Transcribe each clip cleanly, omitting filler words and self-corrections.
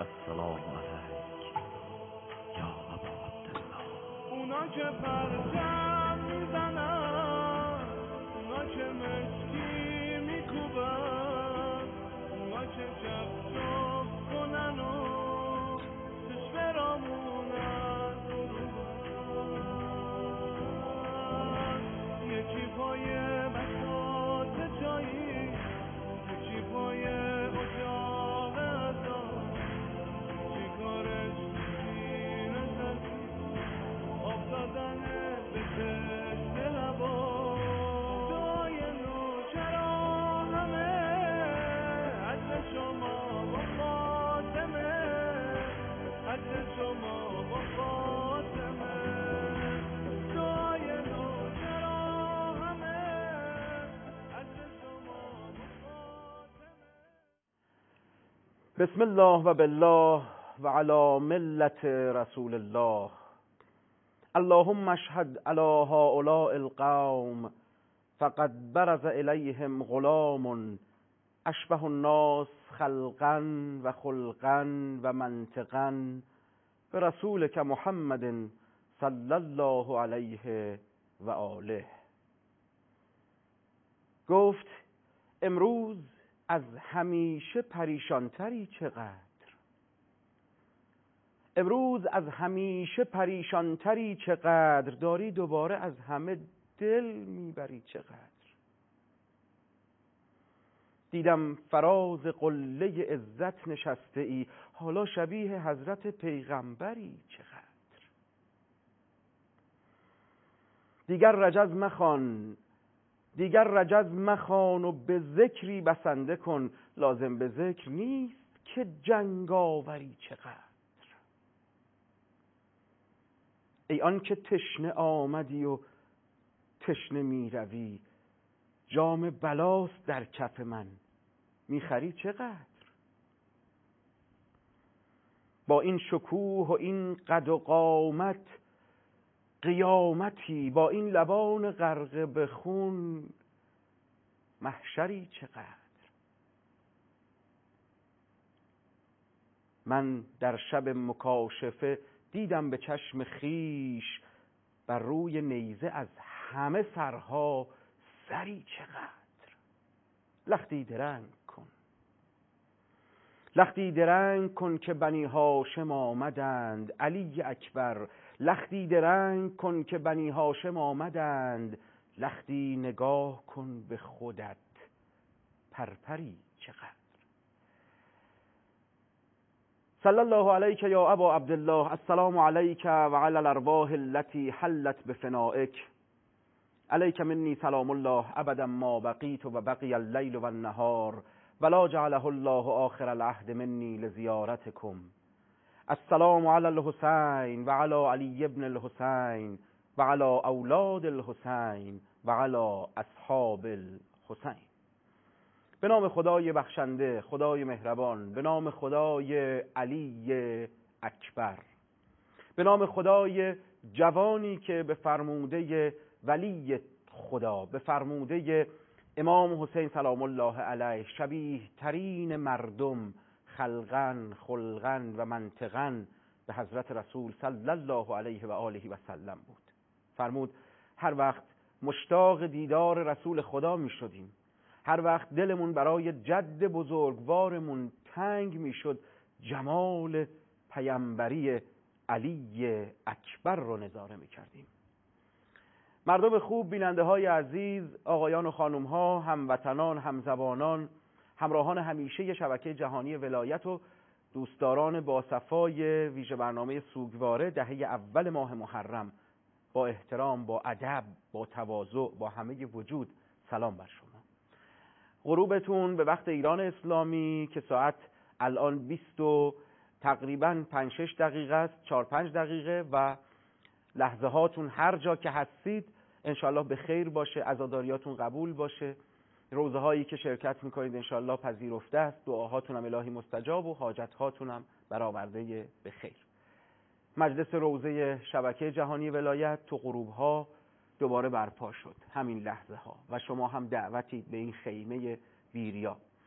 السلام علیک یا ابا عبدالله. اونا که پرچم میزنن، اونا که مشکی میکوبن، اونا که چفت کنن و چشم رامونن دروبن، یکی پای بساط چایی، یکی پای اجاق ازان، چی کارش سینه زدی آب دادنه به چشم لبا. دعای نوچرا همه عجل شما با فاطمه، عجل شما با فاطمه. دعای نوچرا همه عجل شما با فاطمه. بسم الله و بالله و علی ملت رسول الله. اللهم اشهد علی هؤلاء القوم فقد برز الیهم غلام اشبه الناس خلقا و خلقا و منطقا برسولک محمد صلی الله علیه و آله. گفت امروز از همیشه پریشانتری چقدر، امروز از همیشه پریشانتری چقدر، داری دوباره از همه دل میبری چقدر. دیدم فراز قله عزت نشسته ای، حالا شبیه حضرت پیغمبری چقدر. دیگر رجز مخوان، دیگر رجز مخوان و به ذکری بسنده کن، لازم به ذکر نیست که جنگاوری چقدر. ای آن که تشنه آمدی و تشنه می روی، جام بلاست در کف من میخری چقدر. با این شکوه و این قد و قامت قیامتی، با این لبان غرق به خون محشری چقدر. من در شب مکاشفه دیدم به چشم خیش، بر روی نیزه از همه سرها سری چقدر. لختی درنگ کن، لختی درنگ کن که بنی هاشم آمدند علی اکبر. لختی درنگ کن که بنی هاشم آمدند، لختی نگاه کن به خودت پرپری چقدر. صلی الله علیک یا ابا عبدالله. السلام علیک و علی الارواح التي حلت بفنائک. علیک منی سلام الله ابدا ما بقیت و بقی اللیل و النهار ولا جعله الله آخر العهد منی لزیارتکم. السلام علی الحسین و علی علی ابن الحسین و علی اولاد الحسین و علی اصحاب الحسین. به نام خدای بخشنده، خدای مهربان، به نام خدای علی اکبر، به نام خدای جوانی که به فرموده ولی خدا، به فرموده امام حسین سلام الله علیه، شبیه ترین مردم خلقا خلقا و منطقا به حضرت رسول صلی الله علیه و آله و سلم بود. فرمود هر وقت مشتاق دیدار رسول خدا می شدیم، هر وقت دلمون برای جد بزرگوارمون تنگ می شد، جمال پیامبری علی اکبر رو نظاره می کردیم. مردم خوب، بیننده های عزیز، آقایان و خانم ها، هموطنان، همزبانان، همراهان همیشه شبکه جهانی ولایت و دوستداران با صفای ویژه برنامه سوگواره دهه اول ماه محرم، با احترام، با ادب، با تواضع، با همه وجود سلام بر شما. غروبتون به وقت ایران اسلامی که ساعت الان 20 و تقریبا 5-6 دقیقه است، 4-5 دقیقه، و لحظه هاتون هر جا که هستید انشالله به خیر باشه، عزاداریاتون قبول باشه، روزه هایی که شرکت میکنید انشالله پذیرفته است، دعاهاتون هم الهی مستجاب و حاجت هاتون هم برآورده به خیر. مجلس روزه شبکه جهانی ولایت تو غروب ها دوباره برپا شد، همین لحظه ها، و شما هم دعوتید به این خیمه ویریا.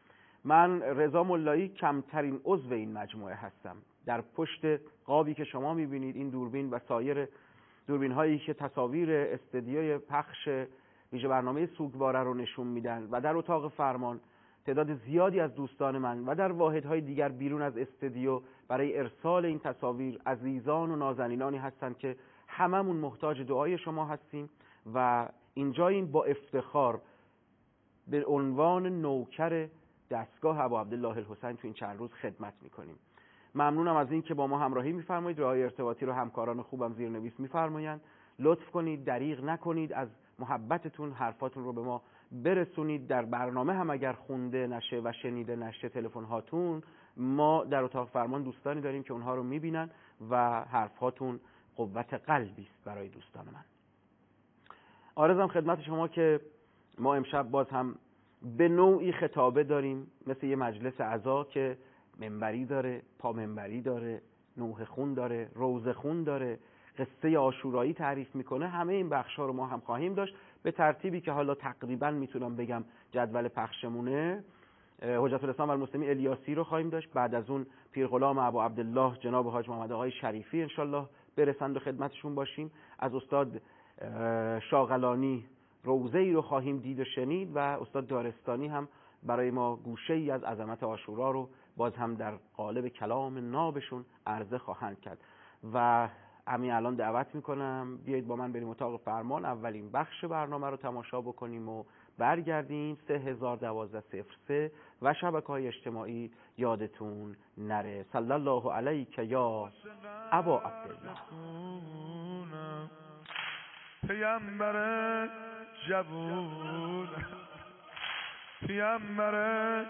من رضا ملایی کمترین عضو این مجموعه هستم. در پشت قابی که شما میبینید این دوربین و سایر دوربین هایی که تصاویر استدیوی پخش ویژه برنامه سوگواره رو نشون میدن و در اتاق فرمان تعداد زیادی از دوستان من و در واحدهای دیگر بیرون از استدیو برای ارسال این تصاویر عزیزان و نازنینانی هستند که هممون محتاج دعای شما هستیم و اینجا این با افتخار به عنوان نوکر دستگاه ابا عبدالله الحسین تو این چند روز خدمت میکنیم. ممنونم از این که با ما همراهی میفرمایید. راههای ارتباطی رو همکاران خوبم زیرنویس میفرمایند. لطف کنید دریغ نکنید، از محبتتون حرفاتون رو به ما برسونید. در برنامه هم اگر خونده نشه و شنیده نشه تلفن هاتون، ما در اتاق فرمان دوستانی داریم که اونها رو میبینن و حرفاتون قوت قلبی است برای دوستان من. عارضم خدمت شما که ما امشب باز هم به نوعی خطابه داریم، مثل یه مجلس عزا که منبری داره، پا منبری داره، نوح خون داره، روزه خون داره، قصه عاشورایی تعریف میکنه. همه این بخشا رو ما هم خواهیم داشت به ترتیبی که حالا تقریبا میتونم بگم جدول پخشمونه. حجت الاسلام و المسلمین الیاسی رو خواهیم داشت، بعد از اون پیرغلام ابا عبدالله جناب حاج محمد آقای شریفی انشالله برسند و خدمتشون باشیم. از استاد شاغلانی روزه ای رو خواهیم دید و شنید و استاد دارستانی هم برای ما گوشه ای از عظمت عاشورا رو باز هم در قالب کلام نابشون عرضه خواهند کرد. و همین الان دعوت میکنم بیایید با من بریم اتاق فرمان، اولین بخش برنامه رو تماشا بکنیم و برگردیم. 3012-03 و شبکه‌های اجتماعی یادتون نره. صلی الله علیک یا ابا عبدالله. پیامبر جوون، پیامبر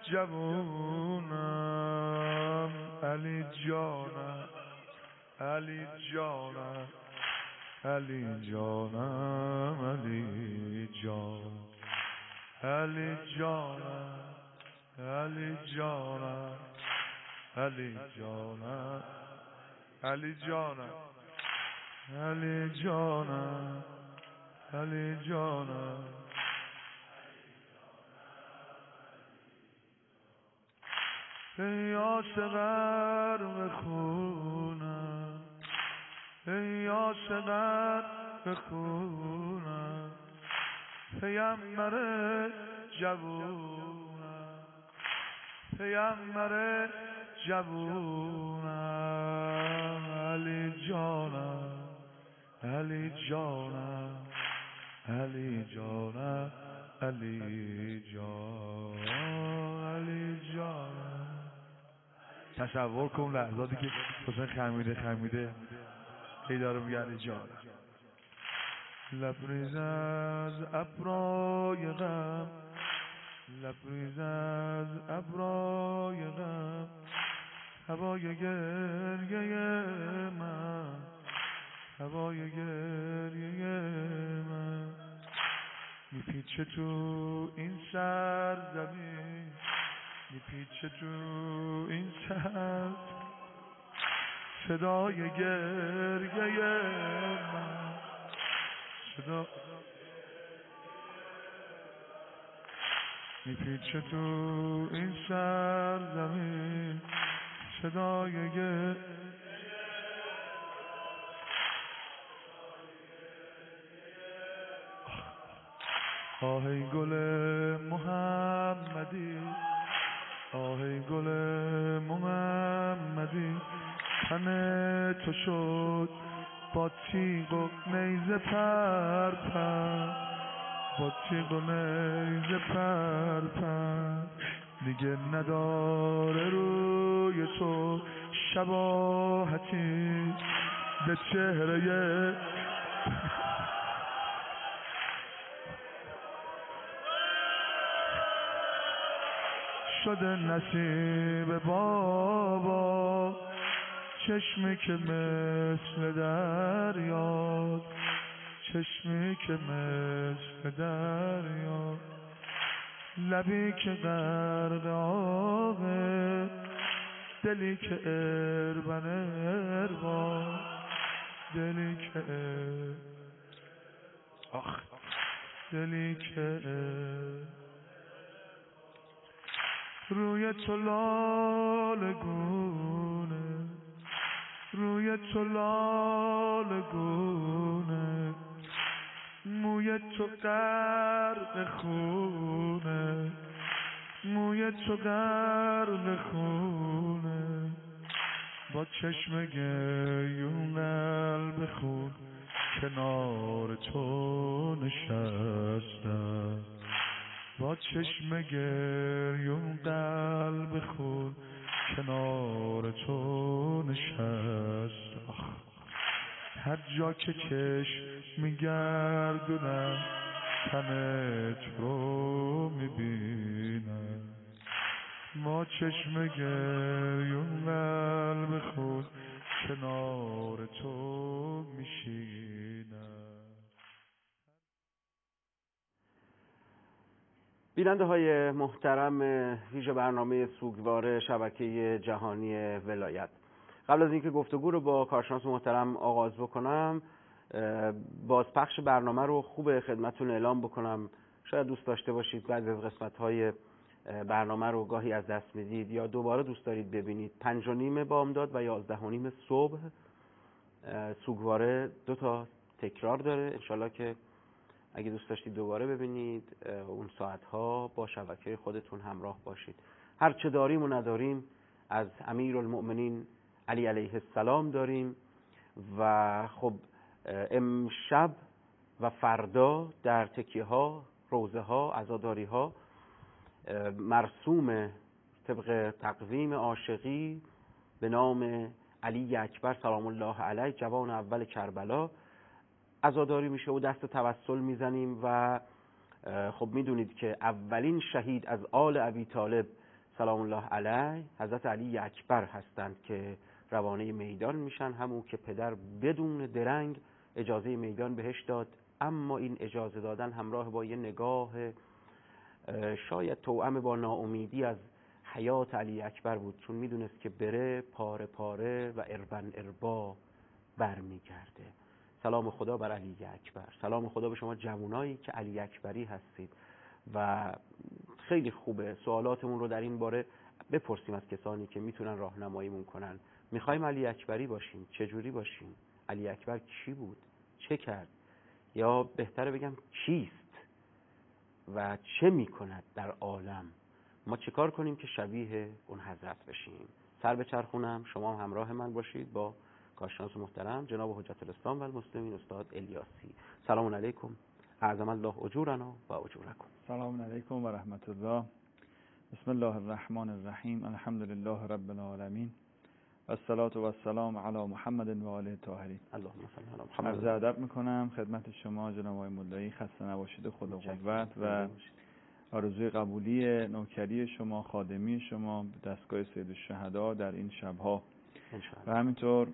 جوونم، علی جانم، علی جانم، علی جانم، علی جان، علی جانم، علی جانم، علی جانم، علی جانم، علی جانم، علی جانم. ای عاشق غرق خونم، ای عاشق غرق خونم، پیامبر جوونم، پیامبر جوونم، علی جانم، علی جانم، علی جانم، علی جان، علی جانم. تصور کن لحظاتی که حسین خمیده هی داره میگه علی جانم. لبریز از ابرای غم، لبریز از ابرای غم، هوای گریه من، هوای گریه من، میپیچه تو این سرزمین، میپیچه تو این سر، صدای گریه من، صدا میپیچه تو این سرزمین، صدای گریه. آهی گل محمدی، آهی گل محمدی، تن تو شد با تیغ و نیزه پرپر، با تیغ و نیزه پرپر، دیگه نداره روی تو شباهتی به چهره شده نصیب بابا، چشمی که مثل دریا، چشمی که مثل دریا، لبی که غرق آبه، دلی که اربن اربا، دلی که دلی که روی تو لاله گونه، روی تو لاله گونه، موی تو غرق خونه، موی تو غرق خونه، با چشم گریون قلب خون کنار تو نشستم، با چشم گریون قلب خون کنار تو نشستم. هر جا که چشم میگردونم تن تو رو میبینم، با چشم گریون قلب خود کنار تو میشینم. بیننده های محترم ویژه برنامه سوگوار شبکه جهانی ولایت، قبل از اینکه گفتگو رو با کارشناس محترم آغاز بکنم، بازپخش برنامه رو خوب خدمتتون اعلام بکنم. شاید دوست داشته باشید بعضی از قسمت‌های برنامه رو گاهی از دست میدید یا دوباره دوست دارید ببینید. 5:30 بامداد و 11:30 صبح سوگواره 2 تا تکرار داره. انشالله که اگه دوست داشتید دوباره ببینید اون ساعتها با شبکه خودتون همراه باشید. هر چه داریم و نداریم از امیرالمؤمنین علی علیه السلام داریم و خب امشب و فردا در تکیه ها، روزه ها، عزاداری ها مرسوم طبق تقویم عاشقی به نام علی اکبر سلام الله علیه، جوان اول کربلا، عزاداری میشه و دست توسل میزنیم و خب میدونید که اولین شهید از آل ابی طالب سلام الله علیه حضرت علی اکبر هستند که روانه میدان میشن، همون که پدر بدون درنگ اجازه میدان بهش داد، اما این اجازه دادن همراه با یه نگاه شاید توأم با ناامیدی از حیات علی اکبر بود، چون میدونست که بره پاره پاره و اربن اربا برمیگرده. سلام خدا بر علی اکبر، سلام خدا به شما جوانایی که علی اکبری هستید و خیلی خوبه سوالاتمون رو در این باره بپرسیم از کسانی که میتونن راهنماییمون کنن. میخوایم علی اکبری باشیم، چجوری باشیم؟ علی اکبر کی بود؟ چه کرد؟ یا بهتره بگم کیست و چه میکند در عالم؟ ما چیکار کنیم که شبیه اون حضرت بشیم؟ سر بچرخونم، شما همراه من باشید با کارشناس محترم جناب حجت الاسلام و المسلمین استاد الیاسی. سلام علیکم، اعظم الله اجورنا و اجورکم. سلام علیکم و رحمت الله. بسم الله الرحمن الرحیم. الحمد لله رب العالمین و الصلاة و السلام علی محمد و آله الطاهرین. اللهم صل علی محمد. عرض ادب میکنم خدمت شما جناب آقای مولایی، خسته نباشید، خدا قوت و آرزوی قبولی نوکری شما، خادمی شما به دستگاه سید الشهدا در این شبها و همینطور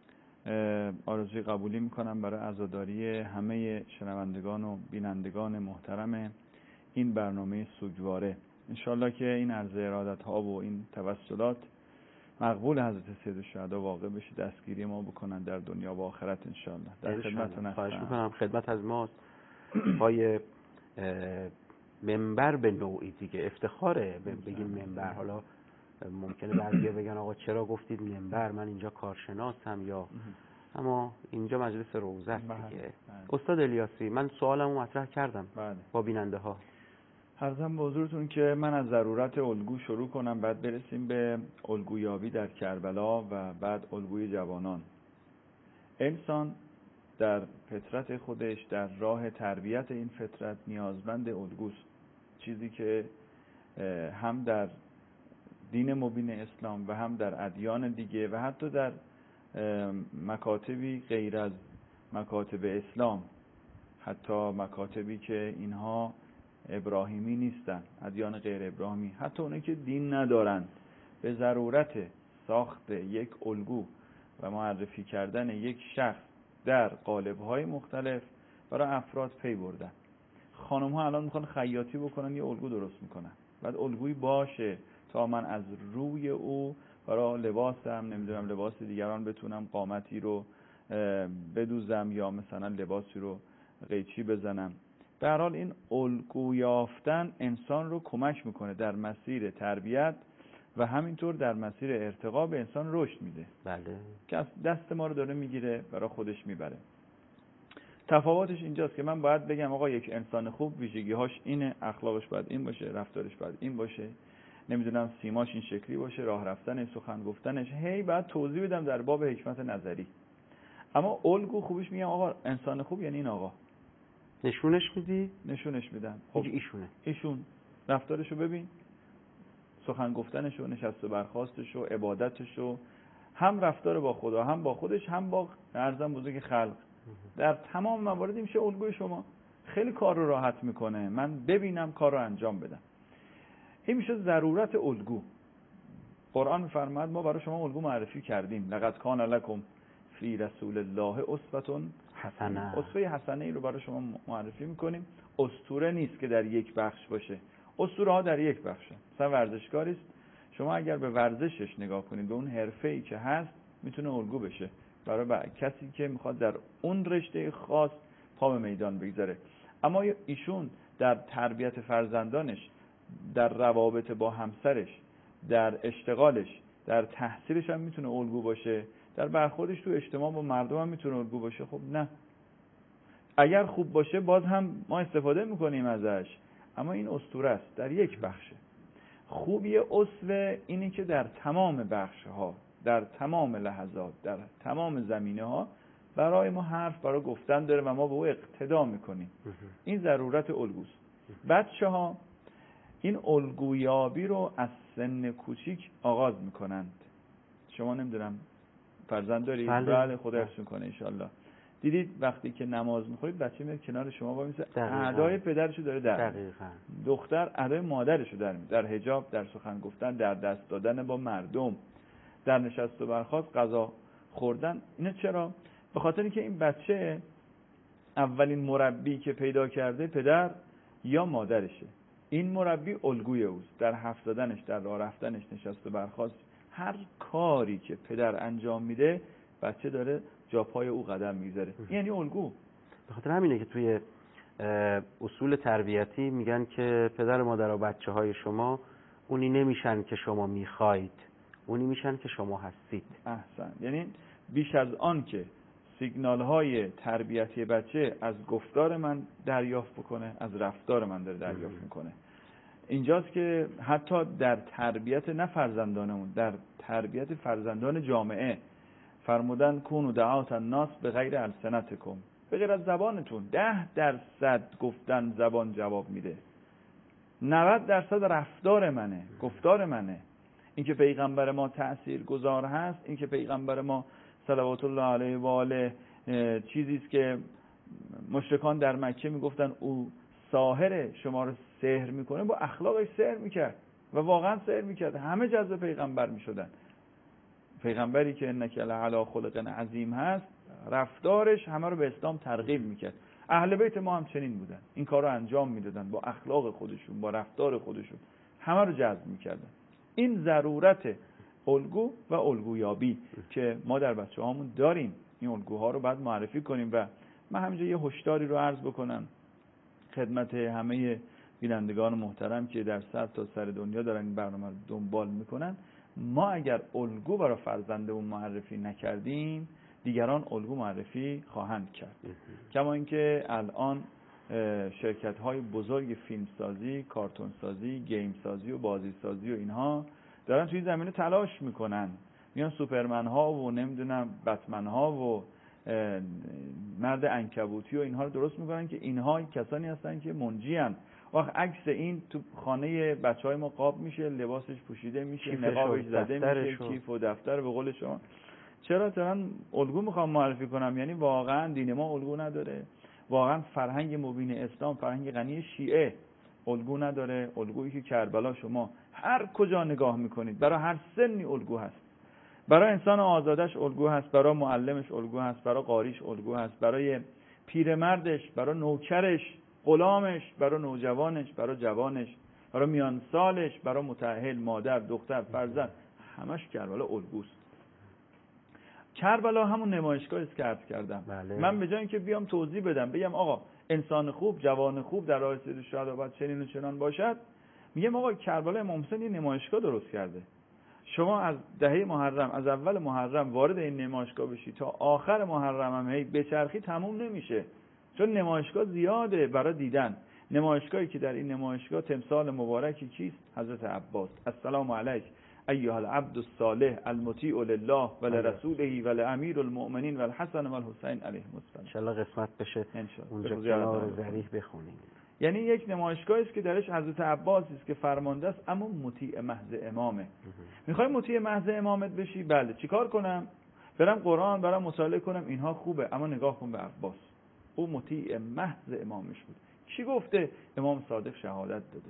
آرزوی قبولی میکنم برای عزاداری همه شنوندگان و بینندگان محترم این برنامه سوگواره. انشالله که این عرض ارادت ها و این توسلات مقبول حضرت سید الشهدا واقع بشه، دستگیری ما بکنن در دنیا و آخرت انشالله. در خدمتتون هستم. خواهش میکنم. خدمت از ماست. پای منبر به نوعی دیگه افتخاره بگیم منبر. حالا ممکنه بعضیا بگن آقا چرا گفتید منبر، من اینجا کارشناسم، یا اما اینجا مجلس روزه است دیگه. استاد الیاسی، من سوالمو مطرح کردم با بیننده ها. عرضم به حضورتون که من از ضرورت الگو شروع کنم، بعد برسیم به الگویابی در کربلا و بعد الگوی جوانان. انسان در فطرت خودش در راه تربیت این فطرت نیازمند الگوست، چیزی که هم در دین مبین اسلام و هم در ادیان دیگه و حتی در مکاتبی غیر از مکاتب اسلام، حتی مکاتبی که اینها ابراهیمی نیستن، ادیان غیر ابراهیمی، حتی اونایی که دین ندارند، به ضرورت ساخت یک الگو و معرفی کردن یک شخص در قالب‌های مختلف برای افراد پی بردن. خانم‌ها الان میخوان خیاطی بکنن، یه الگو درست میکنن، بعد الگویی باشه تا من از روی او برای لباسم، نمیدونم لباس دیگران، بتونم قامتی رو بدوزم یا مثلا لباسی رو قیچی بزنم. به هر حال این الگو یافتن انسان رو کمک میکنه در مسیر تربیت و همینطور در مسیر ارتقا به انسان رشد میده. بله. که از دست ما رو داره میگیره برای خودش میبره. تفاوتش اینجاست که من باید بگم آقا یک انسان خوب ویژگی‌هاش اینه، اخلاقش باید این باشه، رفتارش باید این باشه، نمیدونم سیماش این شکلی باشه، راه رفتنش، سخن گفتنش، هی بعد توضیح بدم در باب حکمت نظری. اما الگو خوبش میگم آقا انسان خوب یعنی این آقا. نشونش میدی؟ نشونش میدم. خب ایشون رفتارشو ببین، سخن گفتنشو، نشست و برخاستشو، عبادتشو، هم رفتار با خدا، هم با خودش، هم با ارزم بزرگ خلق، در تمام موارد میشه الگوی شما. خیلی کار رو راحت میکنه، من ببینم کار رو انجام بدم. این میشه ضرورت الگو. قرآن میفرماید ما برای شما الگو معرفی کردیم، لقد کان لکم فی رسول الله اسوة حسنه. اسوه حسنه ای رو برای شما معرفی میکنیم. اسطوره نیست که در یک بخش باشه، اسطوره ها در یک بخشه. مثلا ورزشکاری است، شما اگر به ورزشش نگاه کنید، به اون حرفه‌ای که هست، میتونه الگو بشه برای کسی که میخواد در اون رشته خاص پا به میدان بگذاره. اما ایشون در تربیت فرزندانش، در روابط با همسرش، در اشتغالش، در تحصیلش هم میتونه الگو باشه، در برخوردش تو اجتماع با مردم هم میتونه الگو باشه. خب نه، اگر خوب باشه باز هم ما استفاده میکنیم ازش، اما این اسطوره است، در یک بخشه. خوبی اسوه اینی که در تمام بخش‌ها، در تمام لحظات، در تمام زمینه‌ها برای ما حرف برای گفتن داره و ما به او اقتدا میکنیم. این ضرورت الگوست. بچه‌ها این الگویابی رو از سن کوچیک آغاز میکنند. شما نمیدونم فرزند دارید؟ بله، خدا حفظ میکنه انشالله. دیدید وقتی که نماز میخورید بچه میاد کنار شما با میسه ادای پدرشو داره در دقیقاً. دختر ادای مادرشو در حجاب، در سخن گفتن، در دست دادن با مردم، در نشست و برخاست، غذا خوردن. اینا چرا؟ به خاطر اینکه این بچه اولین مربی که پیدا کرده پدر یا مادرشه. این مربی الگوی اوست در حرف زدنش، در راه رفتنش، نشست و برخاست. هر کاری که پدر انجام میده بچه داره جا پای او قدم میذاره. یعنی الگو. به خاطر همینه که توی اصول تربیتی میگن که پدر و مادر و بچه های شما اونی نمیشن که شما میخواید، اونی میشن که شما هستید. احسن. یعنی بیش از آن که سیگنال های تربیتی بچه از گفتار من دریافت بکنه، از رفتار من داره دریافت میکنه. اینجاست که حتی در تربیت نه فرزندانمون، در تربیت فرزندان جامعه فرمودن کونوا دعاة الناس بغیر السنتکم، به غیر از زبانتون. 10% گفتن زبان جواب میده، 90% رفتار منه، گفتار منه. این که پیغمبر ما تأثیرگذار هست، این که پیغمبر ما صلوات الله علیه و آله چیزی است که مشرکان در مکه میگفتن او ساحر، شما رو سحر میکنه، با اخلاقش سحر میکرد و واقعا سحر میکرد. همه جذب پیغمبر میشدن. پیغمبری که انک لعلی خلق عظیم هست، رفتارش همه رو به اسلام ترغیب میکرد. اهل بیت ما هم چنین بودن، این کار رو انجام میدادن با اخلاق خودشون، با رفتار خودشون، همه رو جذب میکردن. این ضرورت الگو و الگویابی که ما در بچه‌هامون داریم، این الگوها رو باید معرفی کنیم. و من همینجا یه هشداری رو عرض بکنم خدمت همه بینندگان محترم که در سر تا سر دنیا دارن این برنامه رو دنبال میکنن. ما اگر الگو برای فرزندمون معرفی نکردیم، دیگران الگو معرفی خواهند کرد. کما اینکه الان شرکت‌های بزرگ فیلمسازی، کارتونسازی، گیم سازی و بازی سازی و اینها دارن توی زمینه تلاش میکنن. میان سوپرمن ها و نمیدونم بتمن ها و مرد عنکبوتی و اینها رو درست میکنن که اینها کسانی هستن که منجی ان. وقت عکس این تو خانه بچهای ما قاب میشه، لباسش پوشیده میشه، نقابش زده میشه، کیف و دفتر به قول شما. چرا دارن الگو میخوام معرفی کنم؟ یعنی واقعا دین ما الگو نداره، واقعا فرهنگ مبین اسلام، فرهنگ غنی شیعه الگو نداره. الگویی که کربلا شما هر کجا نگاه میکنید برای هر سنی الگو هست. برای انسان آزادش الگو هست، برای معلمش الگو هست، برای قاریش الگو هست، برای پیرمردش، برای نوکرش، غلامش، برای نوجوانش، برای جوانش، برای میان سالش، برای متأهل، مادر، دختر، فرزند، همش کربلا الگوست. کربلا همون نمایشگاهی است که عرض کردم. بله. من به جای اینکه بیام توضیح بدم بگم آقا انسان خوب، جوان خوب در راه سید الشهدا باید چنین و چنان باشد. میگم آقا کربلا امام حسین یه نمایشگاه درست کرده. شما از دهه محرم، از اول محرم وارد این نمایشگاه بشی تا آخر محرم هم هی بچرخی تموم نمیشه، چون نمایشگاه زیاده برای دیدن. نمایشگاهی که در این نمایشگاه تمثال مبارکی کیست؟ حضرت عباس. السلام علیک ایها العبد الصالح المطیع لله و لرسوله و لامیر المؤمنین و الحسن و الحسین علیهم السلام. ان شاء الله قسمت بشه انشاءالله اونجا کنار ذریح بخونیم. یعنی یک نمایشگاهی است که درش حضرت عباس است که فرمانده است، اما مطیع محض امامه. میخوای مطیع محض امامت بشی؟ بله. چیکار کنم؟ برم قرآن برام مطالعه کنم؟ اینها خوبه، اما نگاه کن به عباس، او مطیع محض امامش بود. کی گفته؟ امام صادق شهادت داده.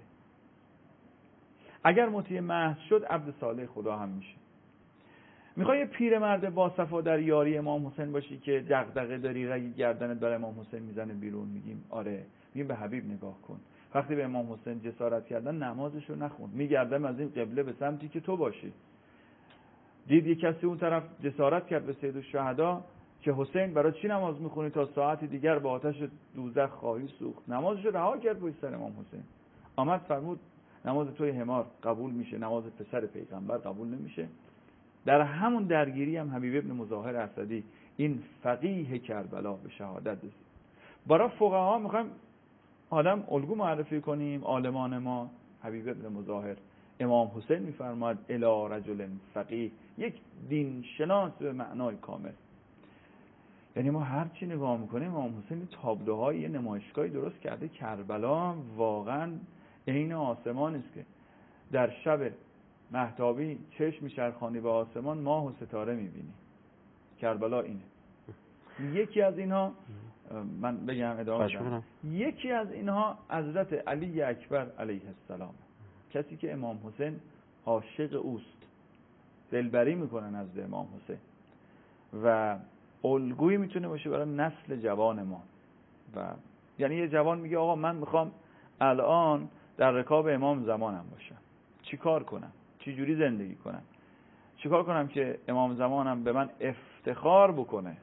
اگر مطیع محض شد عبد صالح خدا هم میشه. میخوای یه پیرمرد با صفا در یاری امام حسین باشی که دغدغه داری، رگ گردنت برای امام حسین میزنه بیرون؟ میگیم آره. میگیم به حبیب نگاه کن، وقتی به امام حسین جسارت کردن نمازش رو نخوند، میگردم از این قبله به سمتی که تو باشی. دید یک کسی اون طرف جسارت کرد به سید الشهدا که حسین برای چی نماز میخونی؟ تا ساعتی دیگر با آتش دوزخ خواهی سوخت. نمازش رو رها کرد پشت سر امام حسین. آمد فرمود نماز توی حمار قبول میشه، نماز پسر پیغمبر قبول نمیشه. در همون درگیری هم حبیب ابن مظاهر اسدی، این فقیه کربلا، به شهادت رسید. برای فقها میخوایم آدم الگو معرفی کنیم، عالمان ما، حبیب ابن مظاهر امام حسین میفرماید الی رجل فقیه، یک دین شناس به معنای کامل. یعنی ما هر چی نگاه میکنیم امام حسین تابلوهای یه نمایشگاهی درست کرده. کربلا واقعا عین آسمان است که در شب مهتابی چشم میچرخانی به آسمان، ماه و ستاره میبینی. کربلا اینه. یکی از اینها، من بگم ادامه بدم، یکی از اینها حضرت علی اکبر علیه السلام، کسی که امام حسین عاشق اوست، دلبری میکنه نزد امام حسین و الگویی میتونه باشه برای نسل جوان ما. و یعنی یه جوان میگه آقا من میخوام الان در رکاب امام زمانم باشم، چی کار کنم؟ چی جوری زندگی کنم؟ چی کار کنم که امام زمانم به من افتخار بکنه؟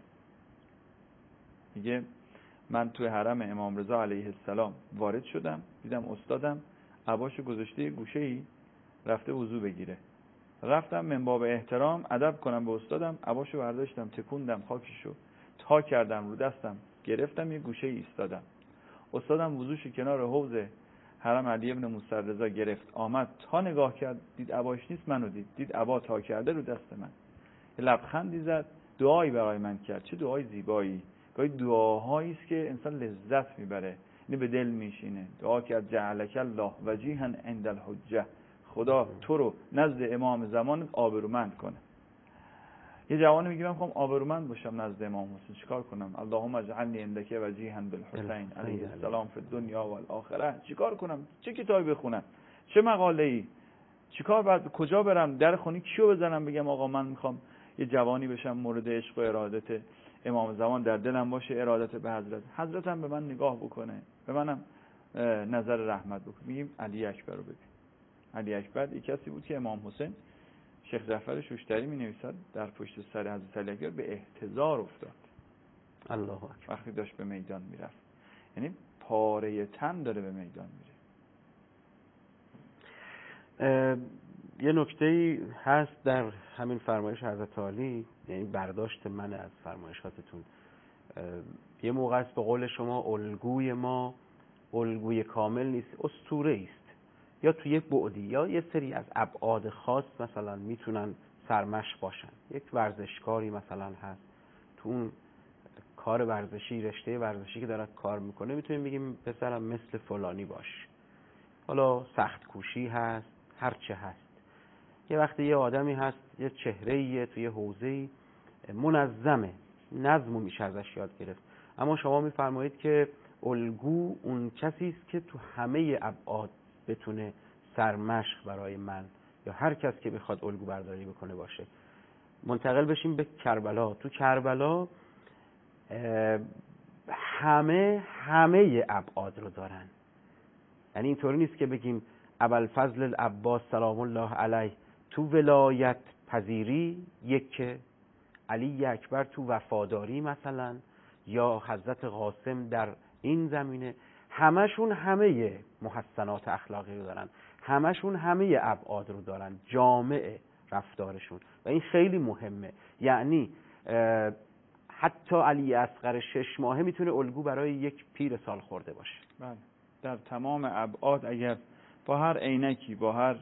میگه من توی حرم امام رضا علیه السلام وارد شدم، دیدم استادم عباشو گذاشته گوشه‌ای رفته وضو بگیره. رفتم من باب احترام ادب کنم به استادم، عباشو برداشتم تکوندم، خاکشو تا کردم رو دستم، گرفتم یه گوشه ایستادم. استادم وضوشو کنار حوض حرم علی ابن موسی رضا گرفت، آمد تا نگاه کرد، دید عباش نیست، منو دید عبا تا کرده رو دست من، لبخندی زد، دعایی برای من کرد. چه دعای زیبایی! گاهی دعاهایی است که انسان لذت میبره، اینو به دل میشینه. دعا کرد جعلک الله وجیها عند الحجه، خدا تو رو نزد امام زمان آبرومند کنه. یه جوانی میگه من میخوام آبرومند باشم نزد امام حسین، چیکار کنم؟ اللهم اجعلنی عندک وجیها بالحسین علیه السلام فی الدنیا و الاخره. چیکار کنم؟ چه کتابی بخونم؟ چه مقاله‌ای؟ چیکار بعد؟ کجا برم؟ در خونه کیو بزنم بگم آقا من میخوام یه جوانی بشم مورد عشق و ارادت امام زمان در دلم باشه، ارادت به حضرت هم به من نگاه بکنه، به منم نظر رحمت بکنه. میگیم علی اکبر رو ببین. علی اکبر یک کسی بود که امام حسین، شیخ جعفر شوشتری می نویسد، در پشت سر حضرت علی اکبر به احتضار افتاد. الله اکبر. وقتی داشت به میدان میرفت، یعنی پاره تن داره به میدان میره. یه نکته‌ای هست در همین فرمایش حضرت علی، یعنی برداشت من از فرمایشاتتون. یه موقع است به قول شما الگوی ما الگوی کامل نیست، اسطوره است، یا تو یک بعدی یا یه سری از ابعاد خاص مثلا میتونن سرمشق باشن. یک ورزشکاری مثلا هست، تو اون کار ورزشی، رشته ورزشی که داره کار میکنه، میتونیم بگیم پسرم مثل فلانی باش. حالا سخت کوشی هست، هر چه هست. یه وقتی یه آدمی هست، یه چهره‌ایه توی حوزه‌ای منظمه، نظمو میشه ازش یاد گرفت. اما شما میفرمایید که الگو اون کسی است که تو همه ابعاد بتونه سرمشق برای من یا هر کس که بخواد الگو برداری بکنه باشه. منتقل بشیم به کربلا. تو کربلا همه ابعاد رو دارن. یعنی اینطوری نیست که بگیم ابوالفضل العباس سلام الله علیه تو ولایت پذیری یک، علی اکبر تو وفاداری مثلا، یا حضرت قاسم در این زمینه همشون همه محسنات اخلاقی رو دارن، همشون همه ابعاد رو دارن، جامع رفتارشون و این خیلی مهمه. یعنی حتی علی اصغر 6 ماهه میتونه الگو برای یک پیر سال خورده باشه. بله، در تمام ابعاد اگر با هر عینکی، با هر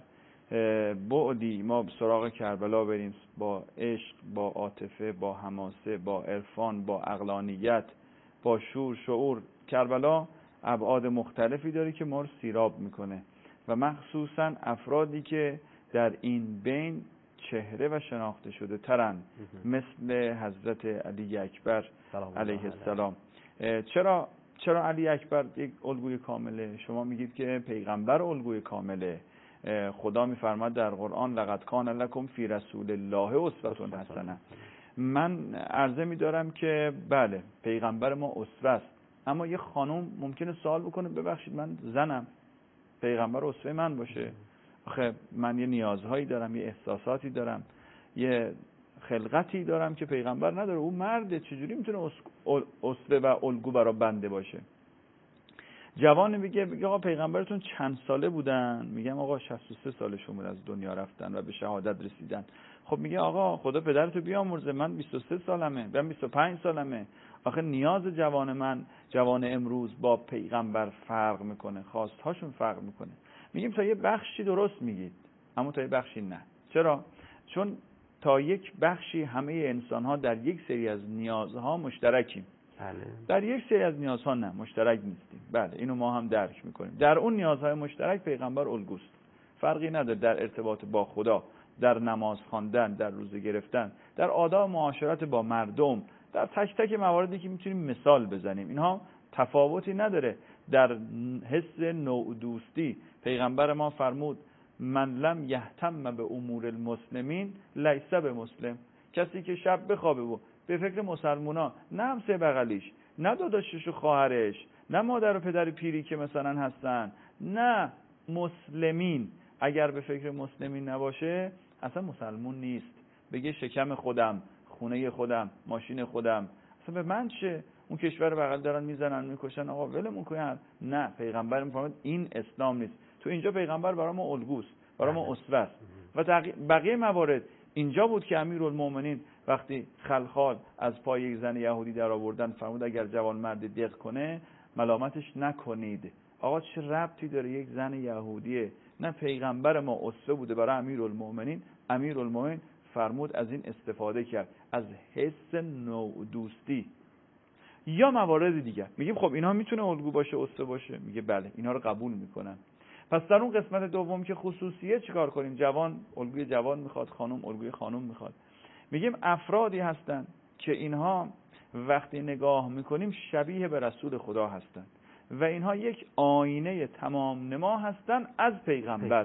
بعدی ما به سراغ کربلا بریم، با عشق، با عاطفه، با حماسه، با عرفان، با عقلانیت، با شعور، کربلا ابعاد مختلفی داره که ما رو سیراب میکنه و مخصوصا افرادی که در این بین چهره و شناخته شده ترن، مثل حضرت علی اکبر علیه السلام. چرا علی اکبر یک الگوی کامله؟ شما میگید که پیغمبر الگوی کامله. خدا میفرماد در قرآن لقد کان لکم فی رسول الله اسوة حسنه. من عرضه میدارم که بله، پیغمبر ما اسوه است، اما یه خانم ممکنه سوال بکنه ببخشید من زنم، پیغمبر اسوه من باشه؟ آخه من یه نیازهایی دارم، یه احساساتی دارم، یه خلقتی دارم که پیغمبر نداره. او مرده، چجوری میتونه اسوه و الگو برای بنده باشه؟ جوان میگه آقا پیغمبرتون چند ساله بودن؟ میگم آقا 63 سالشون بود از دنیا رفتن و به شهادت رسیدن. خب میگه آقا خدا پدرتو بیامرزه، من 23 سالمه، من 25 سالمه. آخه نیاز جوان امروز با پیغمبر فرق میکنه، خواستهاشون فرق میکنه. میگیم تا یه بخشی درست میگید، اما تا یه بخشی نه. چرا؟ چون تا یک بخشی همه انسان‌ها در یک سری از نیازها مشترکیم. بله. در یک سری از نیازها نه، مشترک نیستیم. بله، اینو ما هم درک میکنیم. در اون نیازهای مشترک پیغمبر الگوست. فرقی نداره در ارتباط با خدا، در نماز خواندن، در روزه گرفتن، در آداب معاشرت با مردم، در تک تک مواردی که میتونیم مثال بزنیم. اینها تفاوتی نداره. در حس نوع دوستی پیغمبر ما فرمود من لم یهتم به امور المسلمین لیس به مسلم. کسی که شب بخوابه و به فکر مسلمونا، نه همسایه بغلیش، نه داداشش و خواهرش، نه مادر و پدر پیری که مثلا هستن، نه مسلمین، اگر به فکر مسلمین نباشه اصلا مسلمون نیست. بگه شکم خودم، خونه خودم، ماشین خودم، اصلا به من چه؟ اون کشور بغل دارن میزنن میکشن، آقا ولمون کن. نه، پیغمبر میفرماد این اسلام نیست. تو اینجا پیغمبر برای ما الگوست، برای ما اسوه است. و بقیه موارد اینجا بود که امیرالمومنین وقتی خلخال از پای یک زن یهودی در آوردن فرمود اگر جوان مرد دق کنه ملامتش نکنید. آقا چه ربطی داره یک زن یهودیه؟ نه، پیغمبر ما اسوه بوده برای امیرالمومنین. امیرالمومنین فرمود از این استفاده کرد، از حس نوع دوستی. یا موارد دیگه میگیم خب اینها میتونه الگو باشه، اسوه باشه؟ میگه بله، اینها رو قبول میکنم. پس در اون قسمت دوم که خصوصیه چیکار کنیم؟ جوان الگوی جوان میخواد، خانم الگوی خانم میخواد. میگیم افرادی هستن که اینها وقتی نگاه میکنیم شبیه به رسول خدا هستن و اینها یک آینه تمام نما هستن از پیغمبر.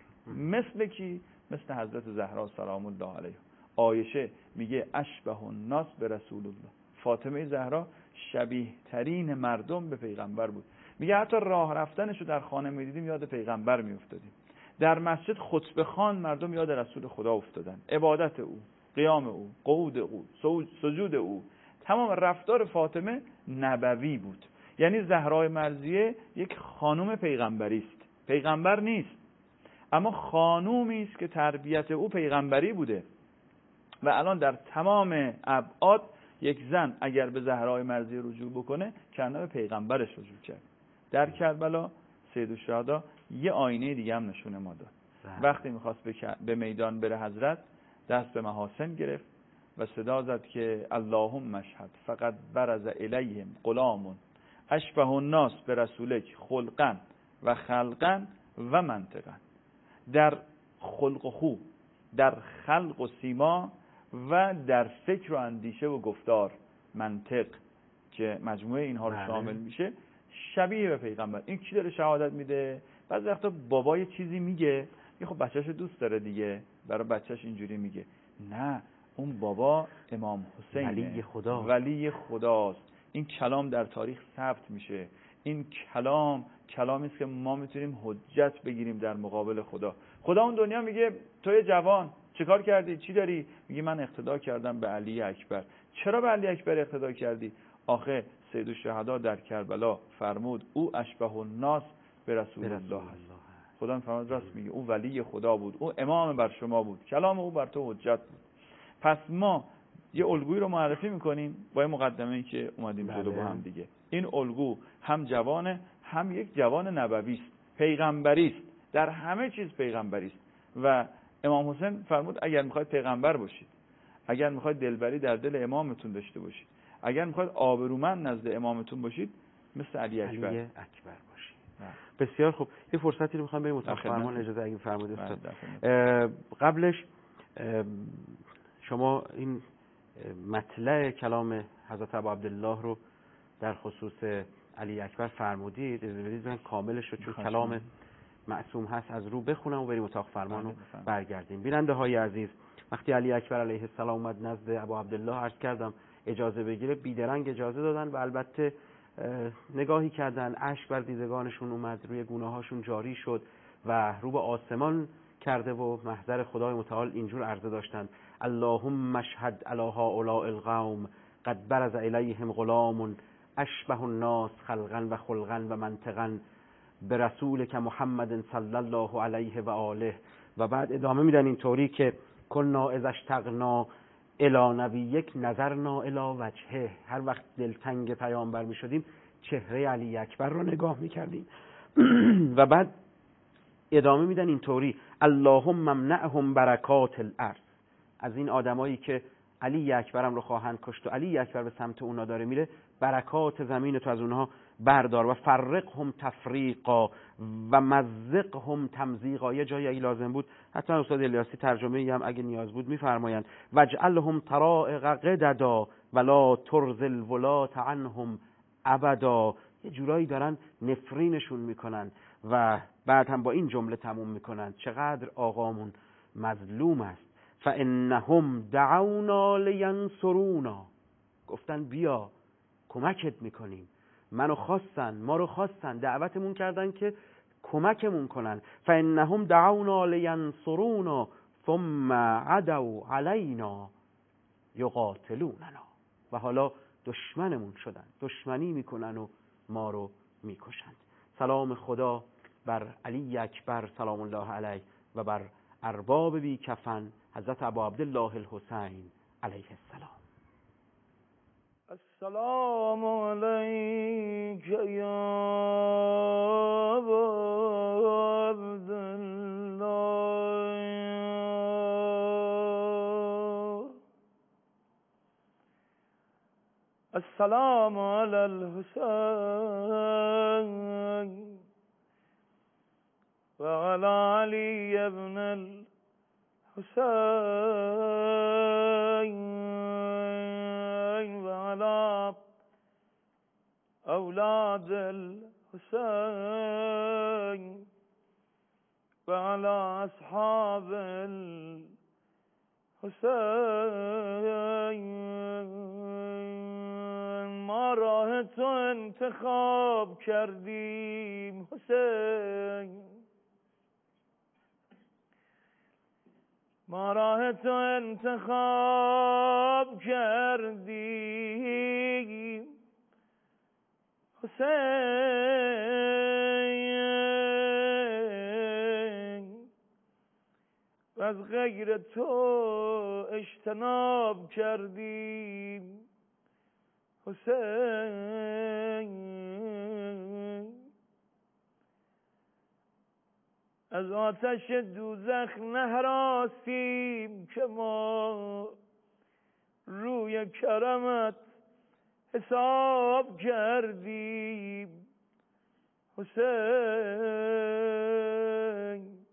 مثل کی؟ مثل حضرت زهرا سلام الله علیها. عایشه میگه اشبه الناس به رسول الله. فاطمه زهرا شبیه ترین مردم به پیغمبر بود. میگه حتی راه رفتنشو در خانه میدیدیم یاد پیغمبر میافتادیم. در مسجد خطبه خوان مردم یاد رسول خدا افتادن. عبادت او، قیام او، قعود او، سجود او، تمام رفتار فاطمه نبوی بود. یعنی زهرای مرضیه یک خانم پیغمبری است. پیغمبر نیست، اما خانومی است که تربیت او پیغمبری بوده. و الان در تمام ابعاد یک زن اگر به زهرای مرضیه رجوع بکنه کنه به پیغمبرش رجوع کرد. در کربلا سید الشهدا یه آینه دیگه هم نشونه ما داد. وقتی میخواست به میدان بره حضرت، دست به محاسن گرفت و صدا زد که اللهم اشهد فقط برز الیهم غلام اشبه الناس به رسولک خلقا و خلقا و منطقا. در خلق و خو، در خلق و سیما و در فکر و اندیشه و گفتار، منطق که مجموعه اینها رو شامل میشه، شبیه به پیغمبر. این کی داره شهادت میده؟ بعضی وقتا بابا یه چیزی میگه، خب بچه‌شو دوست داره دیگه، برای بچه‌ش اینجوری میگه. نه، اون بابا امام حسین ولی خداست. این کلام در تاریخ ثبت میشه. این کلامی است که ما میتونیم حجت بگیریم در مقابل خدا. خدا اون دنیا میگه توی جوان چه کار کردی؟ چی داری؟ میگه من اقتدا کردم به علی اکبر. چرا به علی اکبر اقتدا کردی؟ آخه سید الشهدا در کربلا فرمود او اشبه الناس به رسول الله هست. خدا فرمود راست میگه، او ولی خدا بود، او امام بر شما بود، کلام او بر تو حجت بود. پس ما یه الگویی رو معرفی میکنیم با این مقدمه‌ای که اومدیم جلو با هم دیگه. این الگو هم جوانه، هم یک جوان نبوی است، پیغمبری است، در همه چیز پیغمبری است. و امام حسین فرمود اگر میخواید پیغمبر باشید، اگر میخواید دلبری در دل امامتون داشته باشید، اگر میخواید آبرومند نزد امامتون باشید، مثل علی اکبر باشید. بسیار خوب. یه فرصتی رو میخوام بریم اتاق فرمان، اجازه اگه فرمودید. قبلش شما این مطلع کلام حضرت ابا عبدالله رو در خصوص علی اکبر فرمودید، بدید کاملش رو چون کلام معصوم هست از رو بخونم و بریم اتاق فرمان رو برگردیم. بیننده های عزیز، وقتی علی اکبر علیه السلام اومد نزد ابا عبدالله، عرض کردم اجازه بگیره، بیدرنگ اجازه دادن و البته نگاهی کردن، اشک بر دیدگانشون اومد، روی گونه‌هاشون جاری شد و رو به آسمان کرده و محضر خدای متعال اینجور عرضه داشتند: اللهم اشهد علی هؤلاء القوم قد برز الیهم غلام اشبه الناس خلقا و خلقا و منطقا برسولک محمد صلی الله علیه و آله. و بعد ادامه میدن اینطوری که کنا اذا اشتقنا الی نبیک نظرنا الی وجهه، هر وقت دلتنگ پیامبر میشدیم چهره علی اکبر رو نگاه میکردیم. و بعد ادامه میدن اینطوری: اللهم امنعهم برکات الارض، از این آدمایی که علی اکبرم رو خواهند کشت و علی اکبر به سمت اونا داره میره، برکات زمین تو از اونها بردار. و فرقهم تفریقا و مزقهم تمزیقا. یه جایی اگه لازم بود حتی استاد الیاسی ترجمه هم اگه نیاز بود میفرمایند: وجعلهم طرائق قددا ولا ترزل ولات عنهم ابدا. یه جورایی دارن نفرینشون میکنن و بعد هم با این جمله تموم میکنن: چقدر آقامون مظلوم است. فانهم دعونا لینصرونا، گفتن بیا کمکت میکنیم، منو خواستن، ما رو خواستن، دعوتمون کردن که کمکمون کنن. فانهم دعونا لینصرونا ثم عدوا علینا یقاتلوننا. و حالا دشمنمون شدن، دشمنی میکنن و ما رو میکشند. سلام خدا بر علی اکبر سلام الله علیه و بر ارباب بی کفن حضرت ابا عبدالله الحسین علیه السلام. السلام علیک یا ابا عبدالله، السلام علی الحسین و علی علی ابن الحسین و علی اولاد الحسین و علی اصحاب الحسین. ما راه تو انتخاب کردیم حسین، ما راه تو انتخاب کردیم حسین، و از غیر تو اجتناب کردیم حسین. از آتش دوزخ نهراستیم که ما روی کرمت حساب کردیم حسین.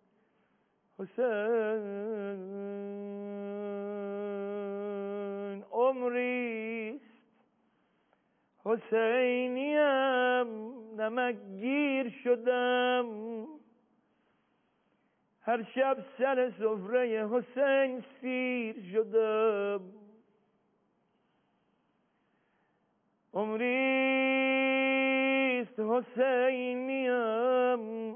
حسین عمریست حسینیم، نمکگیر شدم، هر شب سر سفره حسین سیر شدم. عمریست حسینیم،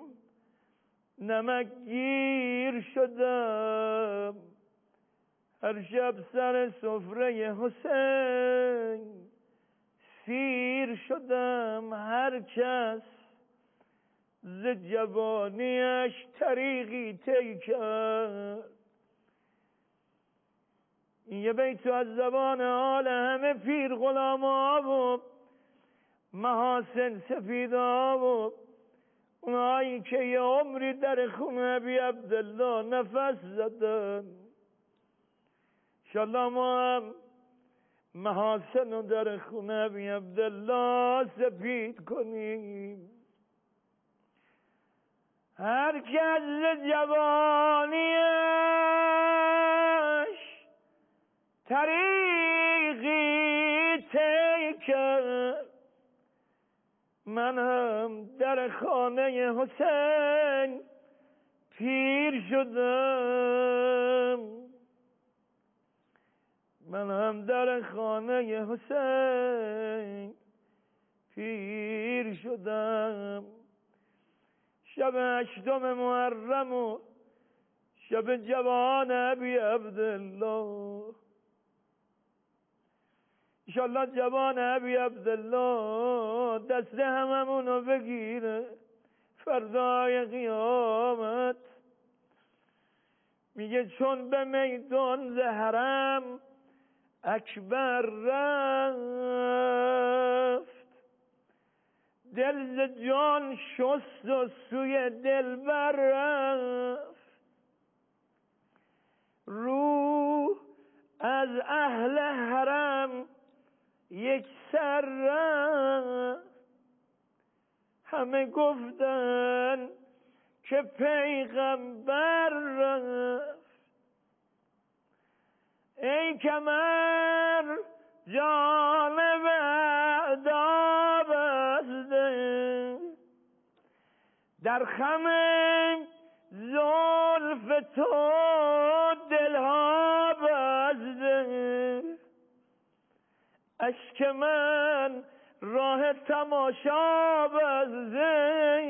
نمکگیر شدم، هر شب سر سفره حسین سیر شدم، هر کس ز جوانیش طریقی طی کرد. این یه بیت از زبان حال همه پیر غلاما و محاسن سفیدا و اونایی که یه عمری در خونه ابی عبدالله نفس زدن. انشالله ما هم محاسن رو در خونه ابی عبدالله سپید کنیم. هر کس جوانیش طریقی طی کرد، من هم در خانه حسین پیر شدم. من هم در خانه حسین پیر شدم. شب 8 محرم و شب جوان ابی عبدالله، انشالله جوان ابی عبدالله دست هممونو بگیره فردای قیامت. میگه چون به میدان زهرم اکبر رفت، دل ز جان شست و سوی دلبر رفت. روح از اهل حرم یک سر رفت، همه گفتن که پیغمبر رفت. ای کمر جانب اعدا بسته، در خم زلف تو دلها بسته. اشک من راه تماشا بسته،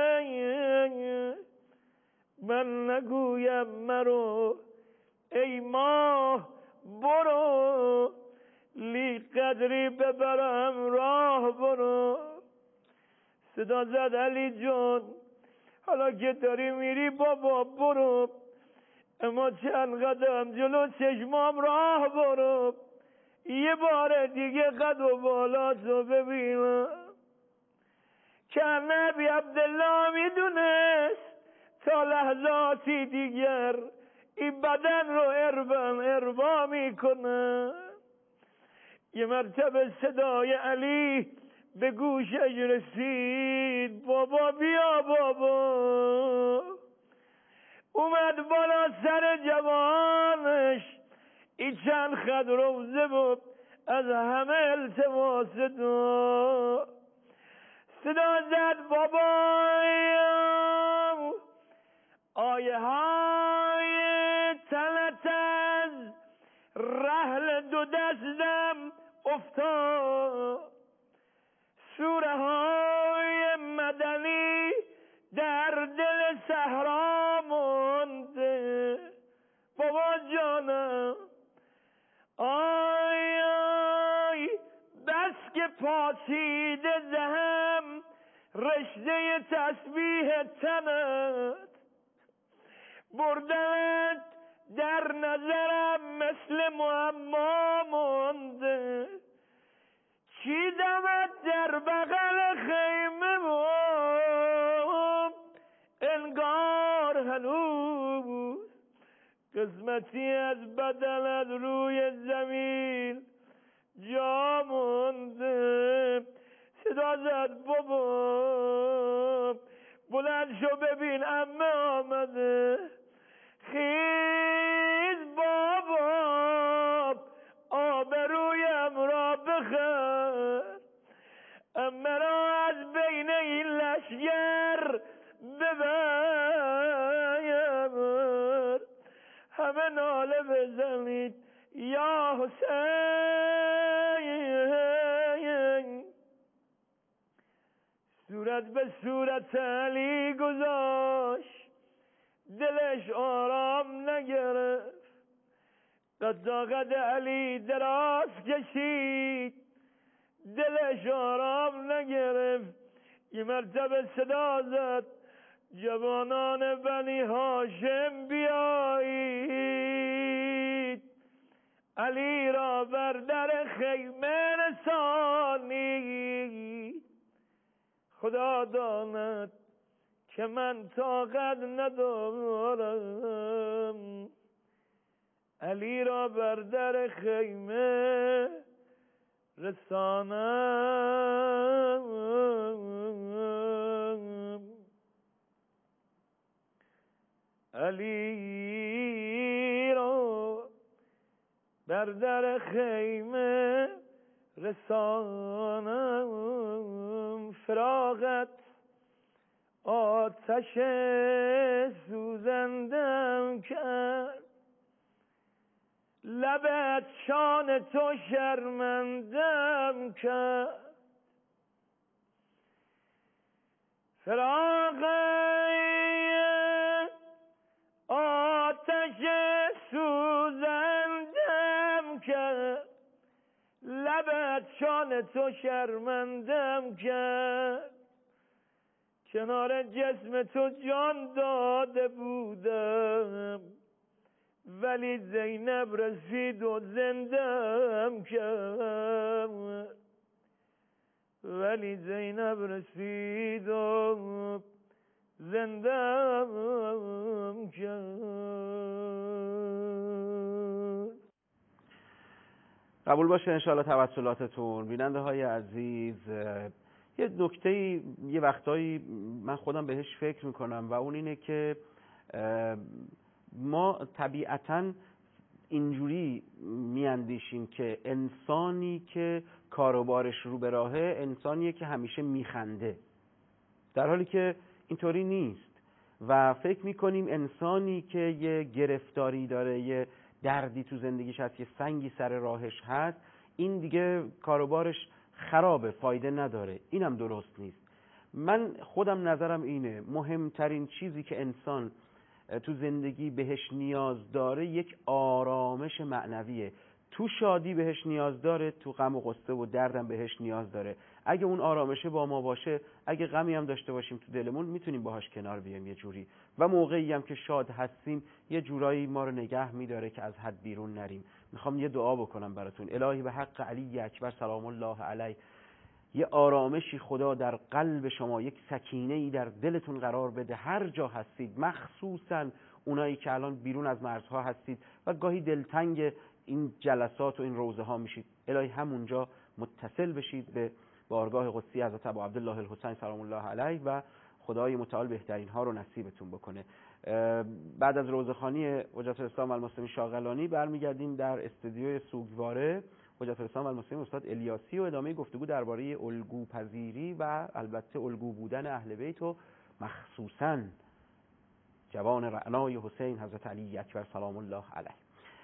من نگویم مرو ای ماه برو، لی قدری ببرم راه برو. صدا زد علی جان حالا که داری میری بابا برو، اما چند قدم جلو چشمام راه برو، یه بار دیگه قد و بالاتو ببینم. که نبی عبدالله میدونست تا لحظاتی دیگر این بدن رو اربا میکنه. یه مرتبه صدای علی به گوشش رسید، بابا بیا بابا. اومد بالا سر جوانش، این چند خد روزه بود از همه التماس دو. صدا زد بابایم، آیه های تلت از رحل دو دستم افتاد، سوره های مدنی در دل صحرا مونده. بابا جانم آی آی، بس که پاسیده زهم رشته تسبیح تنت، بردنت در نظرم مثل معما مونده. چیدمت در بغل خیمه بود انگار هنوز قسمتی از بدنت روی زمین جا مونده. صدا زد بابا بلند شو ببین عمه آمده. خیز بابا آبرویم را بخر، عمه را از بین این لشگر ببر. همه ناله بزنید یا حسین. صورت به صورت علی گذاشت، دلش آرام نگرفت. قد قد علی دراز کشید، دلش آرام نگرفت. یه مرتبه صدا زد جوانان بنی هاشم بیایید، علی را بر در خیمه رسانید. خدا داند که من طاقت ندارم، علی را بر در خیمه رسانم. علی را بر در خیمه رسانم. فراغت آتش سوزندم کرد، لبت شان تو شرمندم کرد. فراغت آتش سوزندم کرد، لبت شان تو شرمندم کرد. کنار جسم تو جان داده بودم، ولی زینب رسید و زندم کرد. ولی زینب رسید و زندم کرد. قبول باشه انشاءالله توسلاتتون. بیننده های عزیز، یه نکته یه وقتایی من خودم بهش فکر میکنم و اون اینه که ما طبیعتاً اینجوری میاندیشیم که انسانی که کاروبارش رو به راهه انسانیه که همیشه میخنده، در حالی که اینطوری نیست. و فکر میکنیم انسانی که یه گرفتاری داره، یه دردی تو زندگیش هست، یه سنگی سر راهش هست، این دیگه کاروبارش خرابه، فایده نداره. اینم درست نیست. من خودم نظرم اینه، مهمترین چیزی که انسان تو زندگی بهش نیاز داره یک آرامش معنویه. تو شادی بهش نیاز داره، تو غم و غصه و دردم بهش نیاز داره. اگه اون آرامشه با ما باشه، اگه غمی هم داشته باشیم تو دلمون، میتونیم باهاش کنار بیایم یه جوری، و موقعی هم که شاد هستیم یه جورایی ما رو نگه میداره که از حد بیرون نریم. میخوام یه دعا بکنم براتون. الهی به حق علی اکبر سلام الله علیه، یه آرامشی خدا در قلب شما، یک سکینه‌ای در دلتون قرار بده هر جا هستید، مخصوصا اونایی که الان بیرون از مرزها هستید و گاهی دلتنگ این جلسات و این روزه ها میشید. الهی همونجا متصل بشید به بارگاه قدسی حضرت ابو عبدالله الحسین سلام الله علیه و خدای متعال بهترین ها رو نصیبتون بکنه. بعد از روزخوانی حجت الاسلام و المسلمین شاغلانی برمیگردیم در استودیوی سوگواره حجت الاسلام و المسلمین استاد الیاسی و ادامه گفتگو درباره الگو پذیری و البته الگو بودن اهل بیت و مخصوصاً جوان رعنای حسین حضرت علی اکبر سلام الله علیه.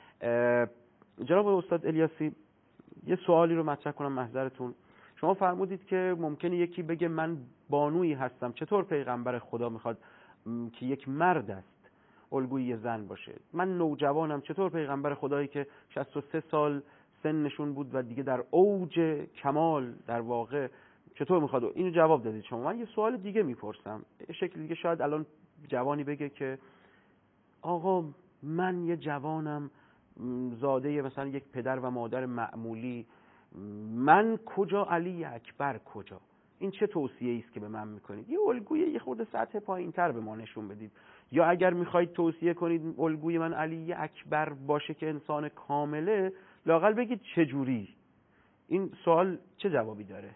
جناب استاد الیاسی، یه سوالی رو مطرح کنم محضرتون. شما فرمودید که ممکنه یکی بگه من بانویی هستم، چطور پیغمبر خدا میخواد که یک مرد است الگوی زن باشه؟ من نوجوانم، چطور پیغمبر خدایی که 63 سال سنشون بود و دیگه در اوج کمال در واقع، چطور میخواد؟ اینو جواب دادید شما. من یه سوال دیگه میپرسم، شکل دیگه. شاید الان جوانی بگه که آقا من یه جوانم، زاده مثلا یک پدر و مادر معمولی، من کجا علی اکبر کجا؟ این چه توصیه‌ای است که به من میکنید؟ یه الگوی یه خورده سطح پایین‌تر به ما نشون بدید، یا اگر میخواید توصیه کنید الگوی من علی اکبر باشه که انسان کامله، لااقل بگید چه جوری. این سوال چه جوابی داره؟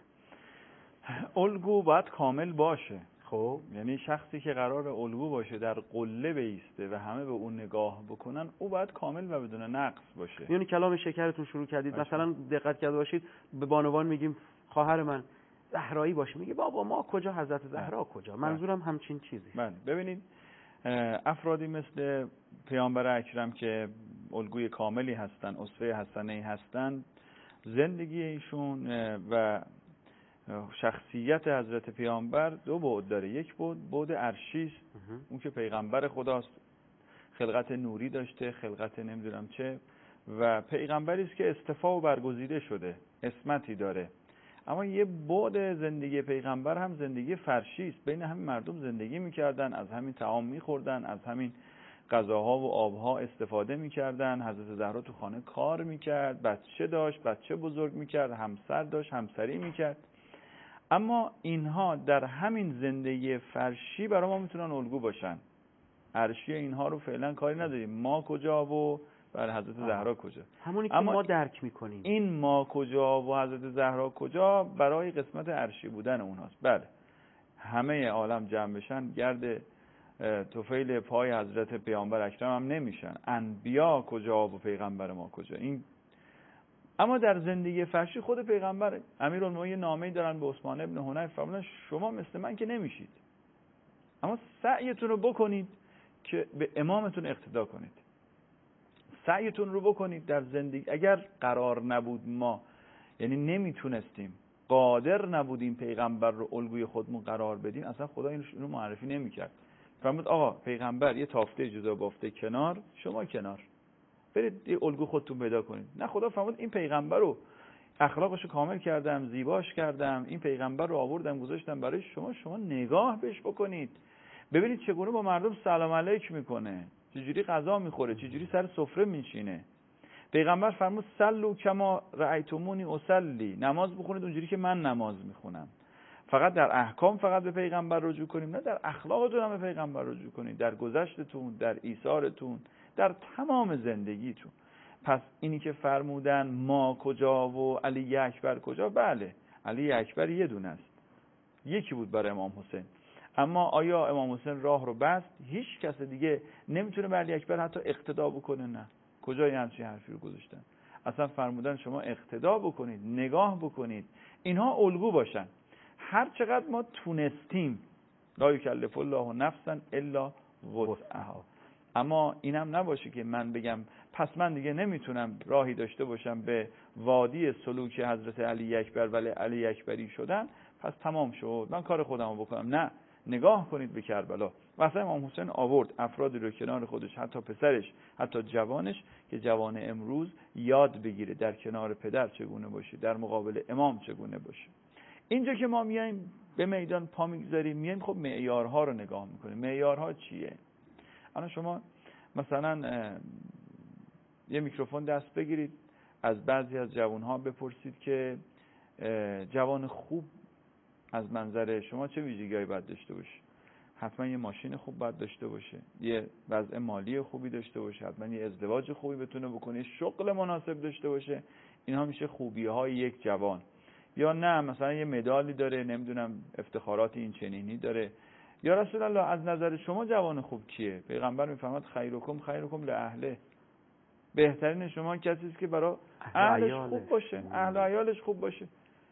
الگو باید کامل باشه. خب یعنی شخصی که قرار الگو باشه، در قله بیسته و همه به اون نگاه بکنن، او باید کامل و بدون نقص باشه. یعنی کلام شکرتون شروع کردید باشه. مثلا دقت کرده باشید به بانوان میگیم خواهر من زهرایی باشه، میگه بابا ما کجا، حضرت زهرا کجا؟ منظورم همچین چیزی. بله ببینید، افرادی مثل پیامبر اکرم که الگوی کاملی هستن، اسوه حسنه هستن، زندگی ایشون و شخصیت حضرت پیامبر دو بعد داره. یک بعد عرشی است، اون که پیغمبر خداست، خلقت نوری داشته، خلقت نمیدونم چه، و پیغمبری است که اصطفا و برگزیده شده، اسمتی داره. اما یه بعد زندگی پیغمبر هم زندگی فرشی است. بین همین مردم زندگی میکردن، از همین طعام میخوردن، از همین غذاها و آبها استفاده میکردن. حضرت زهرا تو خانه کار میکرد، بچه داشت، بچه بزرگ میکرد، همسر داشت، همسری میکرد. اما اینها در همین زندگی فرشی برای ما میتونن الگو باشن. عرشی اینها رو فعلا کاری نداریم، ما کجا و برای حضرت زهرا کجا. همونی که اما ما درک میکنیم. این ما کجا و حضرت زهرا کجا برای قسمت عرشی بودن اوناست. بله، همه عالم جمع بشن گرد طفیل پای حضرت پیامبر اکرم هم نمیشن. انبیا کجا و پیغمبر ما کجا. این اما در زندگی فرشی خود پیغمبر امیرالمومنین نامه‌ای دارن به عثمان ابن حنیف، فرمودن شما مثل من که نمیشید، اما سعیتون رو بکنید که به امامتون اقتدا کنید. سعیتون رو بکنید در زندگی. اگر قرار نبود ما، یعنی نمیتونستیم، قادر نبودیم پیغمبر رو الگوی خودمون قرار بدیم، اصلا خدا اینو معرفی نمیکرد. فرمود آقا پیغمبر یه تافته جدا بافته کنار، شما کنار، برید یه الگو خودتون پیدا کنید. نه، خدا فرمود این پیغمبر رو اخلاقش رو کامل کردم، زیباش کردم، این پیغمبر رو آوردم گذاشتم برای شما نگاه بهش بکنید، ببینید چگونه با مردم سلام علیک میکنه، چجوری غذا میخوره، چجوری سر سفره میشینه. پیغمبر فرمود صلوا کما رأیتمونی اصلی، نماز بخونید اونجوری که من نماز میخونم. فقط در احکام فقط به پیغمبر رجوع کنیم؟ نه، در اخلاقتون هم به پیغمبر رجوع کنید، در گذشتتون، در ایثارتون، در تمام زندگیتون. پس اینی که فرمودن ما کجا و علی اکبر کجا، بله، علی اکبر یه دونه است، یکی بود برای امام حسین. اما آیا امام حسین راه رو بست؟ هیچ کس دیگه نمیتونه به علی اکبر حتی اقتدا بکنه؟ نه. کجای همچین حرفی رو گذاشتن؟ اصلا فرمودن شما اقتدا بکنید، نگاه بکنید، اینها الگو باشن. هر چقدر ما تونستیم، لا یکلف الله نفسا الا وسعها. اما اینم نباشه که من بگم پس من دیگه نمیتونم راهی داشته باشم به وادی سلوک حضرت علی اکبر ولی علی اکبری شدن، پس تمام شد، من کار خودمو بکنم. نه، نگاه کنید به کربلا. مثلا امام حسین آورد افرادی رو کنار خودش، حتی پسرش، حتی جوانش، که جوان امروز یاد بگیره در کنار پدر چگونه باشه، در مقابل امام چگونه باشه. اینجا که ما میایم به میدان پا میگذاریم، میایم خب معیارها رو نگاه میکنیم. معیارها چیه؟ الان شما مثلا یه میکروفون دست بگیرید، از بعضی از جوانها بپرسید که جوان خوب از منظر شما چه ویژگی‌هایی باید داشته باشه؟ حتما یه ماشین خوب باید داشته باشه، یه وضع مالی خوبی داشته باشه، حتما یه ازدواج خوبی بتونه بکنه، شغل مناسب داشته باشه. اینها میشه خوبی‌های یک جوان. یا نه مثلا یه مدالی داره، نمیدونم افتخارات این چنینی داره. یا رسول الله از نظر شما جوان خوب کیه؟ پیغمبر میفرماد خیرکم لاهله، بهترین شما کسی است که برای اهلش خوب باشه، اهل و عیالش خوب باشه.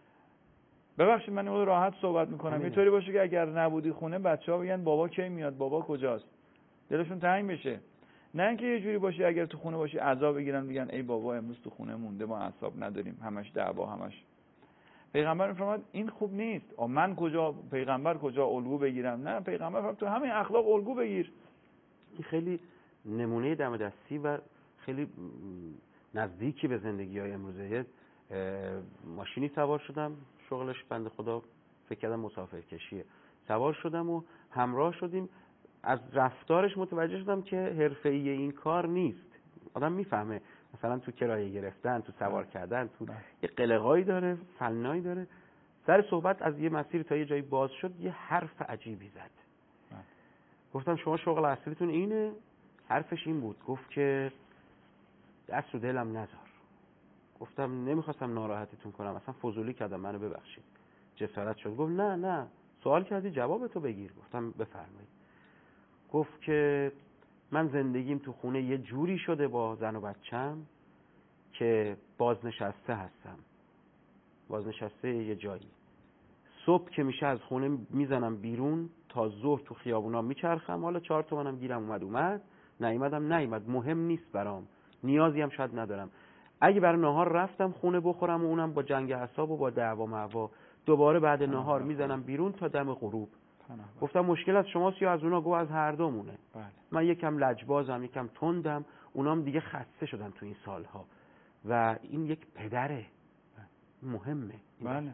ببخشید من اینو راحت صحبت میکنم، یه طوری باشه که اگر نبودی خونه بچه‌ها بگن بابا کی میاد، بابا کجاست، دلشون تنگ بشه. نه اینکه یه جوری باشه اگر تو خونه باشی عذاب بگیرن، بگن ای بابا امروز تو خونه مونده، ما اعصاب نداریم، همش دعوا، همش. پیغمبر میفرماد این خوب نیست. من کجا پیغمبر کجا الگو بگیرم؟ نه، پیغمبر فرمود تو همین اخلاق الگو بگیر. این خیلی نمونه دم دستی و خیلی نزدیکی به زندگی‌های امروزه. ماشینی سوار شدم، شغلش بنده خدا فکر کردم مسافرکشیه، سوار شدم و همراه شدیم. از رفتارش متوجه شدم که حرفه‌ای این کار نیست. آدم میفهمه مثلا تو کرایه گرفتن، تو سوار کردن، تو یه قلقایی داره، فنایی داره. سر صحبت از یه مسیر تا یه جایی باز شد، یه حرف عجیبی زد. گفتم شما شغل اصلیتون اینه؟ حرفش این بود، گفت که دست رو دلم نذار. گفتم نمیخواستم ناراحتتون کنم، اصلا فضولی کردم، منو ببخشید. جسارت شد. گفت نه سوال کردی جوابتو بگیر. گفتم بفرمایید. گفت که من زندگیم تو خونه یه جوری شده با زن و بچم که بازنشسته هستم، بازنشسته یه جایی. صبح که میشه از خونه میزنم بیرون، تا ظهر تو خیابونا میچرخم، حالا 4 تومنم گیرم اومد، نیامد، مهم نیست برام، نیازی هم شاید ندارم. اگه برای نهار رفتم خونه بخورم و اونم با جنگ اعصاب و با دعوا معوا، دوباره بعد نهار میزنم بیرون تا دم غروب. گفتم مشکل از شماست یا از اونا؟ گفت از هر دومونه. من یکم لجبازم، یکم تندم، اونام دیگه خسته شدن تو این سالها و این یک پدره، مهمه. بله.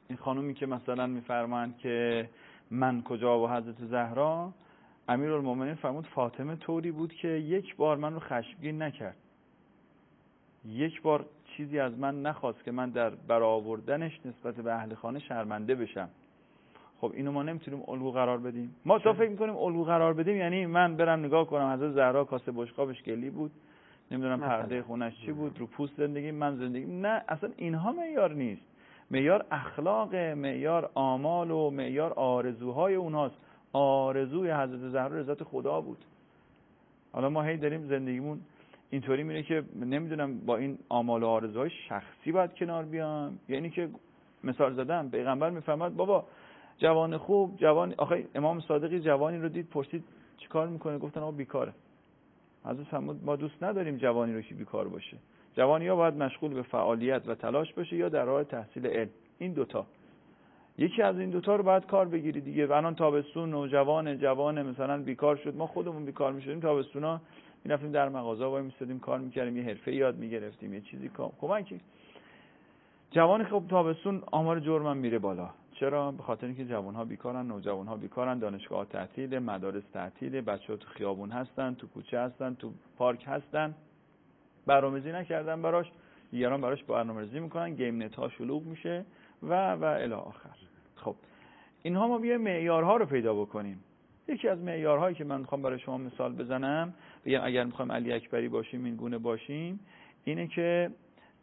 این خانومی که مثلا میفرمایند که من کجا و حضرت زهرا، امیرالمومنین فرمود فاطمه طوری بود که یک بار من رو خشمگین نکرد، یک بار چیزی از من نخواست که من در برآوردنش نسبت به اهل خانه شرمنده بشم. خب اینو ما نمیتونیم الگو قرار بدیم. ما تا فکر میکنیم الگو قرار بدیم یعنی من برم نگاه کنم حضرت زهرا کاسه بشقابش گلی بود، نمیدونم پرده خونش چی بود، رو پوست زندگی من زندگی. نه، اصلا اینها معیار نیست. معیار اخلاق، معیار آمال و معیار آرزوهای اونهاست. آرزوی حضرت زهرا رضایت خدا بود. حالا ما هی داریم زندگیمون اینطوری میره که نمیدونم با این آمال و آرزوهای شخصی باید کنار بیام. یعنی که مثال زدم پیغمبر میفرماد بابا جوان خوب، جوان، آخه امام صادقی جوانی رو دید پرسید چیکار میکنه؟ گفتن آقا بیکاره. حضرت فرمود ما دوست نداریم جوانی رو که بیکار باشه. جوانی یا باید مشغول به فعالیت و تلاش باشه یا در راه تحصیل علم. این دوتا، یکی از این دوتا رو باید کار بگیری دیگه. الان تابستون و جوان مثلا بیکار شد، ما خودمون بیکار میشدیم تابستونا، میرفتیم در مغازه وای میستادیم کار میکردیم، یه حرفه یاد میگرفتیم، یه چیزی کمکی. جوان خب تابستون آمار جرمم میره بالا. چرا؟ به خاطر اینکه جوانها بیکارن، نوجوانها بیکارن، دانشگاه تعطیل، مدارس تعطیل، بچه‌ها تو خیابون هستن، تو کوچه هستن، تو پارک هستن، برنامه‌ریزی نکردن براش، دیگران براش برنامه‌ریزی میکنن، گیم نت ها شلوغ میشه و الی آخر. خب اینها ما بیایم معیارها رو پیدا بکنیم. یکی از معیارهایی که من میخوام برای شما مثال بزنم، بگم اگر میخوایم علی اکبری باشیم، این گونه باشیم، اینه که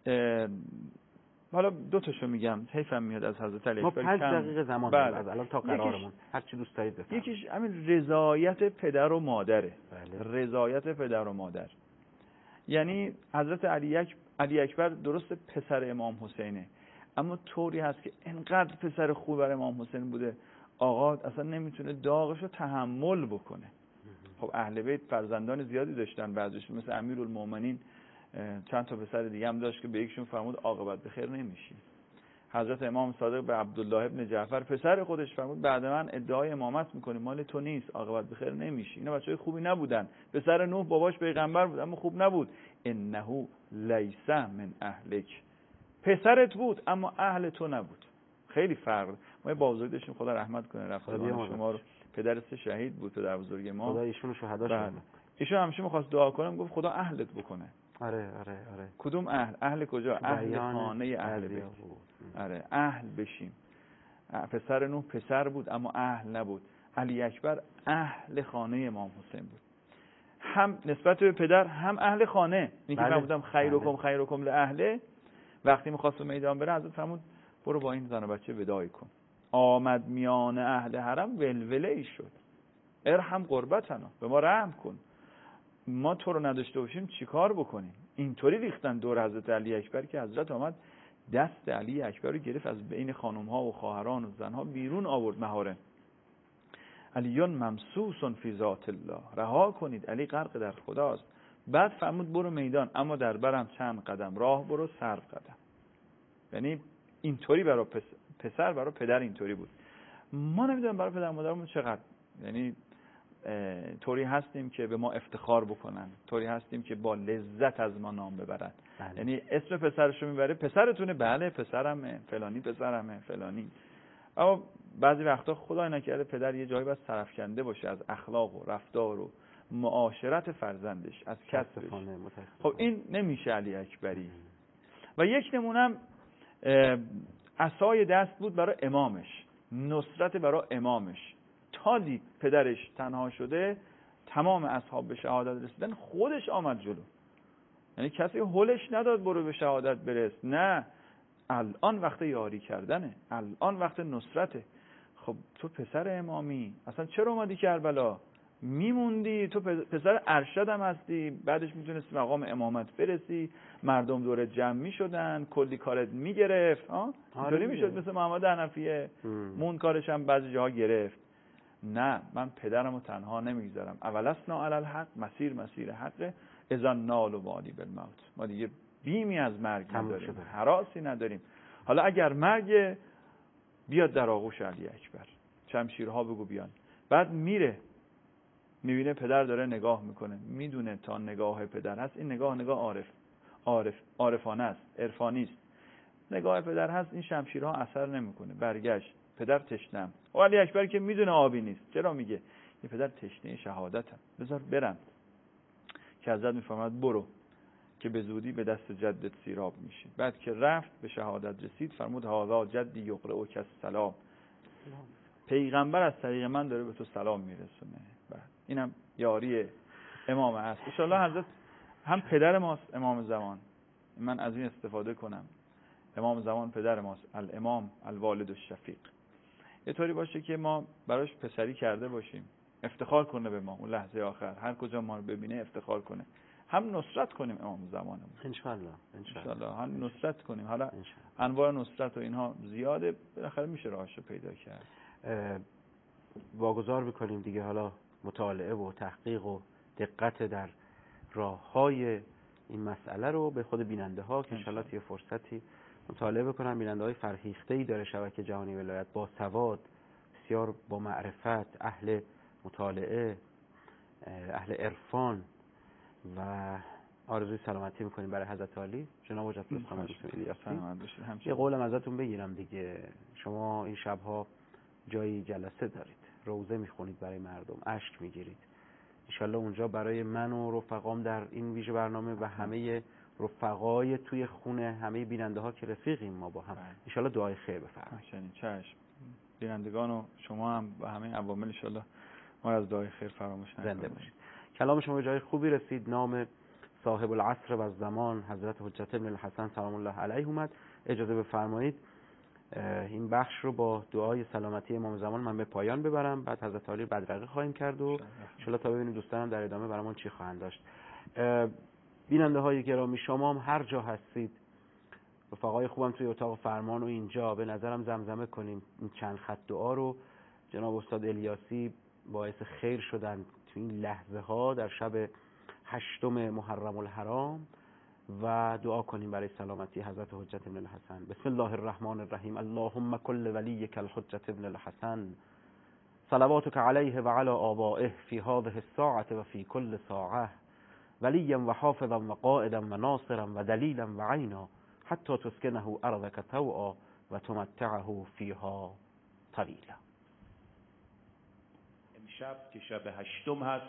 حالا دو تاشو میگم، حیفم میاد از حضرت علی اکبری. ما 5 دقیقه زمان داریم از الان تا قرارمون، هر چی دوست دارید بفرمایید. یکیش همین رضایت پدر و مادره. بله. رضایت پدر و مادر، یعنی حضرت علی اکبر درست پسر امام حسینه، اما طوری هست که انقدر پسر خوب بر امام حسین بوده آقا اصلا نمیتونه داغش رو تحمل بکنه. خب اهل بیت فرزندان زیادی داشتن، بعضیشون مثل امیرالمومنین چند تا پسر دیگه هم داشت که به یکشون فرمود عاقبت به خیر نمیشی. حضرت امام صادق به عبدالله ابن جعفر پسر خودش فرمود بعد من ادعای امامت میکنی، مال تو نیست، عاقبت به خیر نمیشی. اینا بچهای خوبی نبودن. پسر نوح باباش پیغمبر بود اما خوب نبود. انه لیس من اهلک، پسرت بود اما اهل تو نبود. خیلی فرق. ما یه بابا داشتیم خدا رحمت کنه، رفتگان شما رو، پدر 3 شهید بود تو در بزرگ ما، خدا ایشونو شهدا شه. ایشون همیشه می‌خواست دعا کنم، گفت خدا اهلت بکنه. آره. کدوم اهل؟ اهل کجا؟ اهل خانه اهل بیت. آره اهل بشیم. پسر نوح پسر بود اما اهل نبود. علی اکبر اهل خانه امام حسین بود، هم نسبت به پدر هم اهل خانه. اینکه من بودم خیرکم لاهله، وقتی می‌خواست میدان بره حضرت فرمود برو با این زن و بچه وداعی کن. آمد میان اهل حرم ولوله شد، ارحم قربتنا، به ما رحم کن، ما تو رو نداشته باشیم چیکار بکنیم؟ اینطوری ریختن دور حضرت علی اکبر که حضرت آمد دست علی اکبر رو گرفت از بین خانم‌ها و خواهران و زنها بیرون آورد محارم. علیون ممسوس فی ذات الله، رها کنید، علی غرق در خداست. بعد فرمود برو میدان، اما در برم چند قدم راه برو 100 قدم. یعنی اینطوری برای پسر، برای پدر اینطوری بود. ما نمیدونم برای پدر مادرمون چقدر، یعنی طوری هستیم که به ما افتخار بکنن، طوری هستیم که با لذت از ما نام ببرن. بله. یعنی اسم پسرشو میبره، پسرتونه؟ بله پسرمه، فلانی پسرمه، فلانی. اما بعضی وقتا خدای نکرده پدر یه جایی بس سرفکنده باشه از اخلاق و رفتار و معاشرت فرزندش، از کسبش. خب این نمیشه علی اکبری. و یک نمونم عصای دست بود برای امامش، نصرت برای امامش. تا دید پدرش تنها شده، تمام اصحاب به شهادت رسیدن، خودش آمد جلو. یعنی کسی هولش نداد برو به شهادت برس، نه، الان وقت یاری کردنه، الان وقت نصرته. خب تو پسر امامی، اصلا چرا اومدی کربلا؟ میموندی، تو پسر ارشد هم هستی، بعدش میتونستی مقام امامت برسی، مردم دورت جمع میشدن، کلی کارت میگرفت. اینطوری میشد مثل محمد حنفیه، مون کارش هم بعضی جاها گرفت. نه، من پدرمو تنها نمیگذارم. اولسنا علی الحق، مسیر حقه، اذا نال و والی بالموت. ما دیگه بیمی از مرگ نداریم، هراسی نداریم. حالا اگر مرگ بیاد در آغوش علی اکبر، شمشیرها بگو بیان. بعد میره میبینه پدر داره نگاه میکنه، میدونه تا نگاه پدر هست این نگاه عارفانه است، عرفانی است. نگاه پدر هست، این شمشیرها اثر نمیکنه. برگشت، پدر تشنم. و علی اکبر که میدونه آبی نیست، چرا میگه یه پدر تشنه شهادتم، بذار برم. که حضرت میفرماد برو که به زودی به دست جدت سیراب میشی. بعد که رفت به شهادت رسید، فرمود هذا جدی یقرئ که السلام، پیغمبر از طریق من داره به تو سلام میرسونه. بعد اینم یاری امام است. ان شاء الله حضرت هم پدر ماست، امام زمان، من از این استفاده کنم، امام زمان پدر ماست، الامام الوالد الشفیق. یه طوری باشه که ما براش پسری کرده باشیم، افتخار کنه به ما اون لحظه آخر، هر کجا ما رو ببینه افتخار کنه. هم نصرت کنیم امام زمانمون ان شاء الله، هم نصرت کنیم. حالا انواع نصرت و اینها زیاده، بالاخره میشه راهشو پیدا کرد. واگذار بکنیم دیگه حالا مطالعه و تحقیق و دقت در راه‌های این مسئله رو به خود بیننده ها که انشالله توی فرصتی مطالعه بکنن. بیننده های فرهیخته‌ای داره شبکه جهانی ولایت، با سواد، بسیار با معرفت، اهل مطالعه، اهل عرفان و آرزوی سلامتی میکنیم برای حضرت عالی. جناب حجت الاسلام یه قولم ازتون بگیرم دیگه، شما این شبها جایی جلسه دارید، روزه میخونید برای مردم، اشک میگیرید، انشالله اونجا برای من و رفقام در این ویژه برنامه و همه رفقای توی خونه، همه بیننده ها که رفیقیم ما با هم، انشالله دعای خیر بفرمایید. چشم. بینندگان و شما هم و همه عوامل انشالله ما از دعای خیر فراموش نکنید. زنده باشید. کلام شما به جای خوبی رسید. نام صاحب العصر و زمان حضرت حجت ابن الحسن سلام الله علیه اومد. اجازه بفرمایید این بخش رو با دعای سلامتی امام زمان من به پایان ببرم، بعد حضرت عالی بدرقه خواهیم کرد و ان شاءالله تا ببینیم دوستانم در ادامه برامون چی خواهند داشت. بیننده های گرامی، شما هم هر جا هستید، رفقای خوبم توی اتاق فرمان و اینجا، به نظرم زمزمه کنیم این چند خط دعا رو. جناب استاد الیاسی باعث خیر شدن تو این لحظه ها در شب 8 محرم الحرام و دعا کنیم برای سلامتی حضرت حجت ابن الحسن. بسم الله الرحمن الرحیم. اللهم کل ولیک الحجت ابن الحسن صلواتك علیه و علی آبائه فی هذه الساعة و فی کل ساعة ولیا و حافظا و قائدا و ناصرا و دلیلا و عینا حتی تسکنه ارضک طوعا و تمتعه فیها طویلا. امشب که شب 8 هست،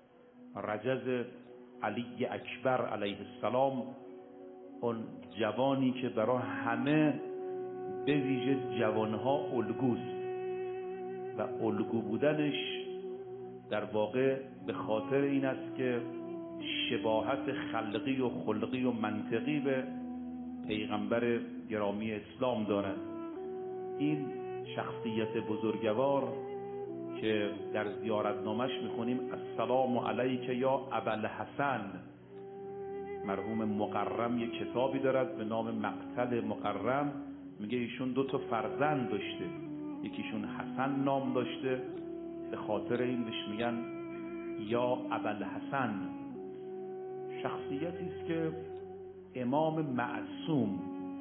رجز علی اکبر علیه السلام، اون جوانی که برای همه به ویژه جوانها الگوست و الگو بودنش در واقع به خاطر این است که شباهت خلقی و خلقی و منطقی به پیغمبر گرامی اسلام دارد. این شخصیت بزرگوار که در زیارتنامش میخونیم السلام علیک یا ابوالحسن، مرحوم مقرم یک کتابی دارد به نام مقتل مقرم، میگه ایشون 2 فرزند داشته، یکیشون حسن نام داشته، به خاطر این بهش میگن یا ابوالحسن. شخصیتی است که امام معصوم،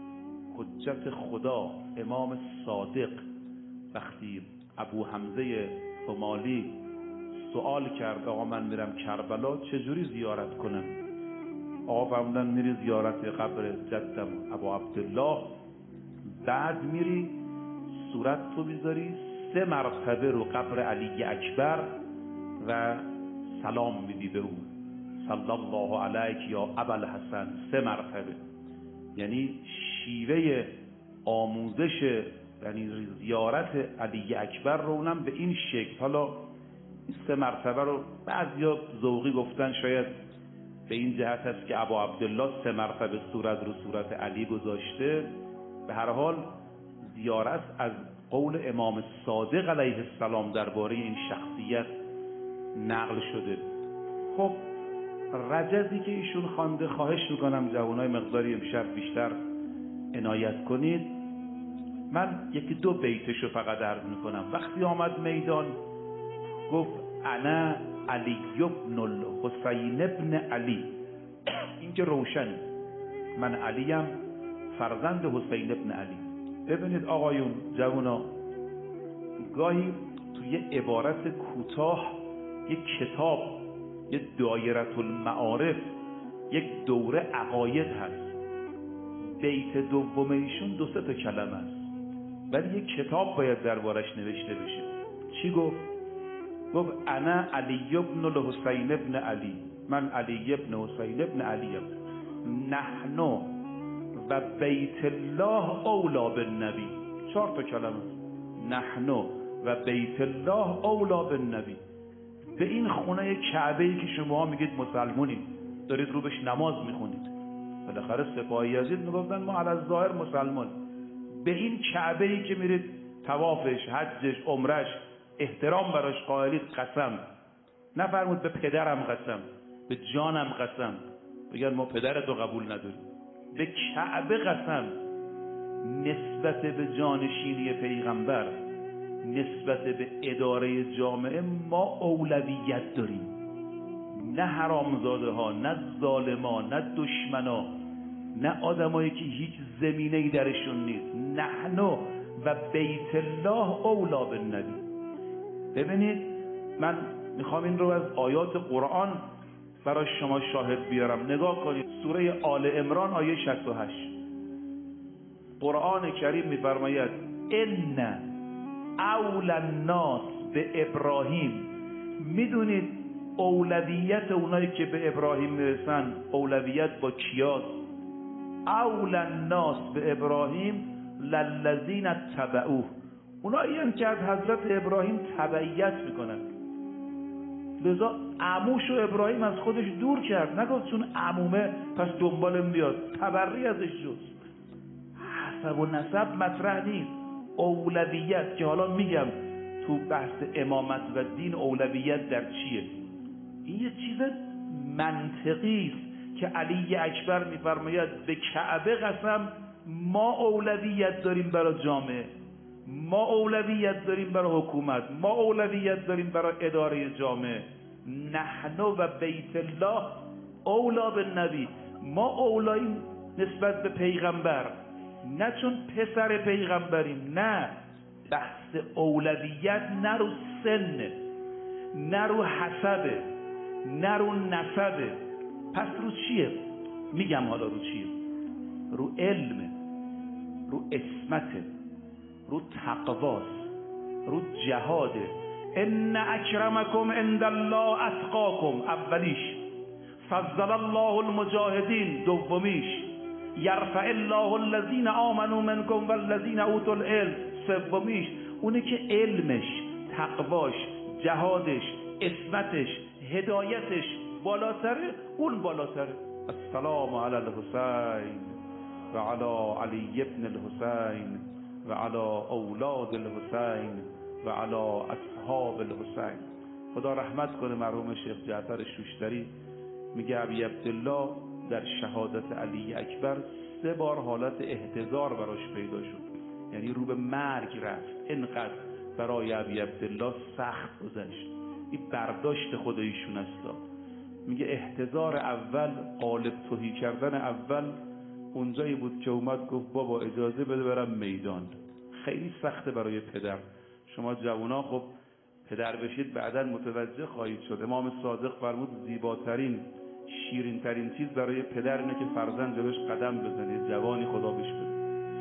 حجت خدا، امام صادق، وقتی ابو حمزه ثمالی سوال کرد آقا من میرم کربلا چجوری زیارت کنم؟ آقا فرمودن میری زیارت قبر جدم ابو عبدالله، بعد میری صورت تو بیذاری 3 مرتبه رو قبر علی اکبر و سلام میدی به او، صلی الله علیک یا ابوالحسن 3 مرتبه. یعنی شیوه آموزش یعنی زیارت علی اکبر رو اونم به این شکل. حالا این 3 مرتبه رو بعضیا ذوقی گفتن شاید به این جهت است که ابو عبدالله 3 مرتبه صورت رو صورت علی گذاشته. به هر حال زیارت از قول امام صادق علیه السلام درباره این شخصیت نقل شده. خب رجزی که ایشون خوانده، خواهش میکنم جوانای مقداری امشب بیشتر عنایت کنید. من 1-2 بیتشو فقط عرض میکنم. وقتی آمد میدان گفت انا علی ابن الحسین ابن علی، این که روشنه، من علیم، فرزند حسین ابن علی. ببینید آقایون جوانا، گاهی توی عبارت کوتاه یک کتاب، یک دایره المعارف، یک دوره عقاید هست، بیت دوم ایشون 2-3 تا کلمه است، ولی یک کتاب باید دربارش نوشته بشه. چی گفت؟ گفت انا علی ابن الحسین ابن علی، من علی ابن حسین ابن علی نحن و بیت الله اولا بالنبی. 4 تا کلمه. نحن و بیت الله اولا بالنبی. به این خونه کعبه‌ای که شما میگید مسلمونید، دارید رو بهش نماز میخونید، بالاخره سپاه یزید میگفتن ما علی الظاهر مسلمان، به این کعبه‌ای که میرید طوافش، حجش، عمرش، احترام براش قائلید قسم. نفرمود به پدرم قسم، به جانم قسم، بگن ما پدرتو قبول نداریم. به کعبه قسم. نسبت به جانشینی پیغمبر، نسبت به اداره جامعه ما اولویت داریم، نه حرامزاده ها، نه ظالما، نه دشمنا، نه آدمایی که هیچ زمینه‌ای درشون نیست. نحن و بیت الله اولا بالنبی. ببینید من میخوام این رو از آیات قرآن برای شما شاهد بیارم. نگاه کنید سوره آل عمران آیه 68. قرآن کریم میفرماید ان اول الناس به ابراهیم. میدونید اولویت اونایی که به ابراهیم میرسن اولویت با کیاست؟ اول الناس به ابراهیم للذین اتبعوه، اونایی هم که از حضرت ابراهیم تبعیت میکنن. لذا عموش و ابراهیم از خودش دور کرد، نگفت چون عمومه پس دنبالم بیاد، تبری ازش جست. حسب و نسب مطرح نیست، اولویت که حالا میگم تو بحث امامت و دین اولویت در چیه. این یه چیز منطقی است که علی اکبر میفرماید به کعبه قسم ما اولویت داریم برای جامعه، ما اولویت داریم برای حکومت، ما اولویت داریم برای اداره جامعه. نحن و بیت الله اولا بالنبی. ما اولاییم نسبت به پیغمبر، نه چون پسر پیغمبریم، نه. بحث اولویت نه رو سنه، نه رو حسبه، نه رو نسبه. پس رو چیه؟ میگم حالا رو چیه. رو علمه، رو عصمته، رو تقواست، رو جهاده. ان اکرمکم عند الله اتقاکم اولیش، فضل الله المجاهدین دومیش، یرفع الله الذین آمنوا منکم والذین اوتوا العلم سومیش. اونه که علمش، تقواش، جهادش، عصمتش، هدایتش بالاتره، اون بالاتره. السلام علی الحسین و علی علی ابن الحسین و علی اولاد الحسین و علی اصحاب الحسین. خدا رحمت کنه مرحوم شیخ جعفر شوشتری. میگه ابی عبدالله در شهادت علی اکبر 3 بار حالت احتضار براش پیدا شد، یعنی رو به مرگ رفت. اینقدر برای ابی عبدالله سخت گذشت. این برداشت خود ایشون است. میگه احتضار اول، قالب تهی کردن اول اونجایی بود که اومد گفت بابا اجازه بده برم میدان. خیلی سخته برای پدر. شما جوونا خب پدر بشید بعداً متوجه خواهید شد. امام صادق فرمود زیباترین، شیرین ترین چیز برای پدر اینه که فرزند جلوش قدم بزنه، جوانی خدا بهش بده.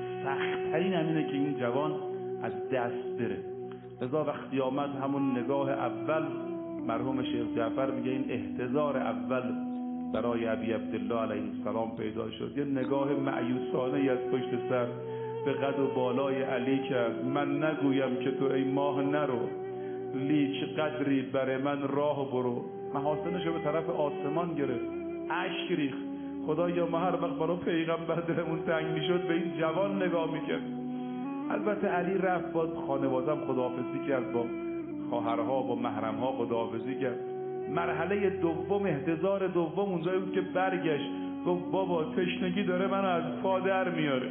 سخت ترین همینه که این جوان از دست بره. لذا وقتی آمد همون نگاه اول، مرحوم شیخ جعفر میگه این احتضار اول برای ابی عبدالله علیه السلام پیدا شد. یه نگاه مأیوسانه از پشت سر به قد و بالای علی کرد. من نگویم که تو ای ماه نرو، لیک قدری بر من راه برو. محاسنشو به طرف آسمان گرفت، اشک ریخت. خدایا ما هر وقت برای پیغمبر دلمون تنگ میشد به این جوان نگاه میکرد. البته علی رفت با خانواده‌ام خداحافظی کرد، با خواهرها، با محرمها خداحافظی کرد. مرحله دوم، احتضار دوم اونجایی بود که برگشت گفت بابا تشنگی داره منو از پا در میاره.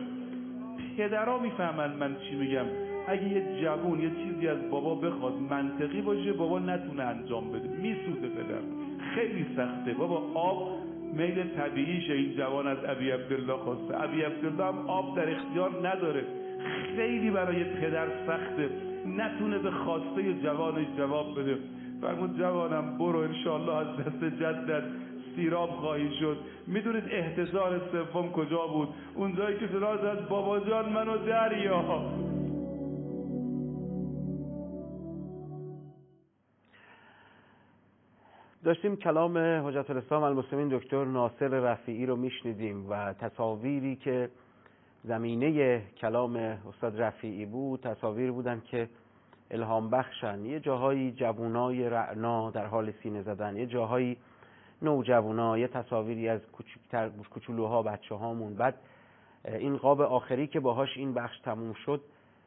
پدرها میفهمن من چی میگم. اگه یه جوون یه چیزی از بابا بخواد منطقی باشه، بابا نتونه انجام بده، میسوزه پدر. خیلی سخته. بابا آب میل طبیعیشه، این جوان از ابی عبدالله خواسته. ابی عبدالله هم آب در اختیار نداره. خیلی برای پدر سخته نتونه به خواسته جوانش جواب بده. فرمود جوانم برو، انشالله از دست جدت سیراب خواهی شد. میدونید احتضار سوم کجا بود؟ اون جایی که صدا زد بابا جان منو دریا. داشتیم کلام حجت الاسلام المسلمین دکتر ناصر رفیعی رو میشنیدیم و تصاویری که زمینه کلام استاد رفیعی بود تصاویر بودن که الهام بخشن. یه جاهایی جوانای رعنا در حال سینه زدن، یه جاهایی نوجوانا، یه تصاویری از کوچولوها بچه هامون. بعد این قاب آخری که باهاش این بخش تموم شد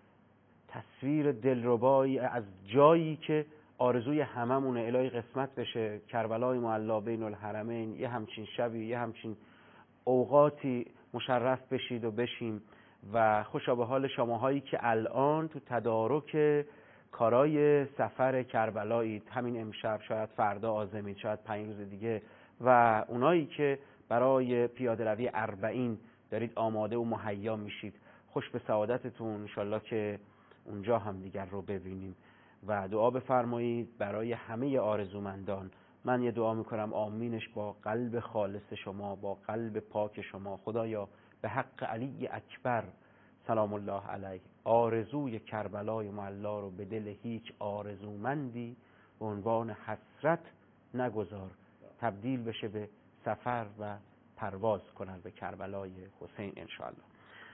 تصویر دلربایی از جایی که آرزوی هممونه الهی قسمت بشه، کربلای معلا بین الحرمین، یه همچین شبی، یه همچین اوقاتی مشرف بشید و بشیم. و خوشا به حال شماهایی که الان تو تدارک کارای سفر کربلایید، همین امشب، شاید فردا آزمید، شاید 5 روز دیگه، و اونایی که برای پیاده روی 40 دارید آماده و مهیا میشید. خوش به سعادتتون، انشالله که اونجا هم دیگر رو ببینیم و دعا بفرمایید برای همه آرزومندان. من یه دعا میکنم آمینش با قلب خالص شما، با قلب پاک شما. خدایا به حق علی اکبر سلام الله علیه آرزوی کربلای معلا رو به دل هیچ آرزومندی به عنوان حسرت نگذار، تبدیل بشه به سفر و پرواز کنن به کربلای حسین انشاءالله.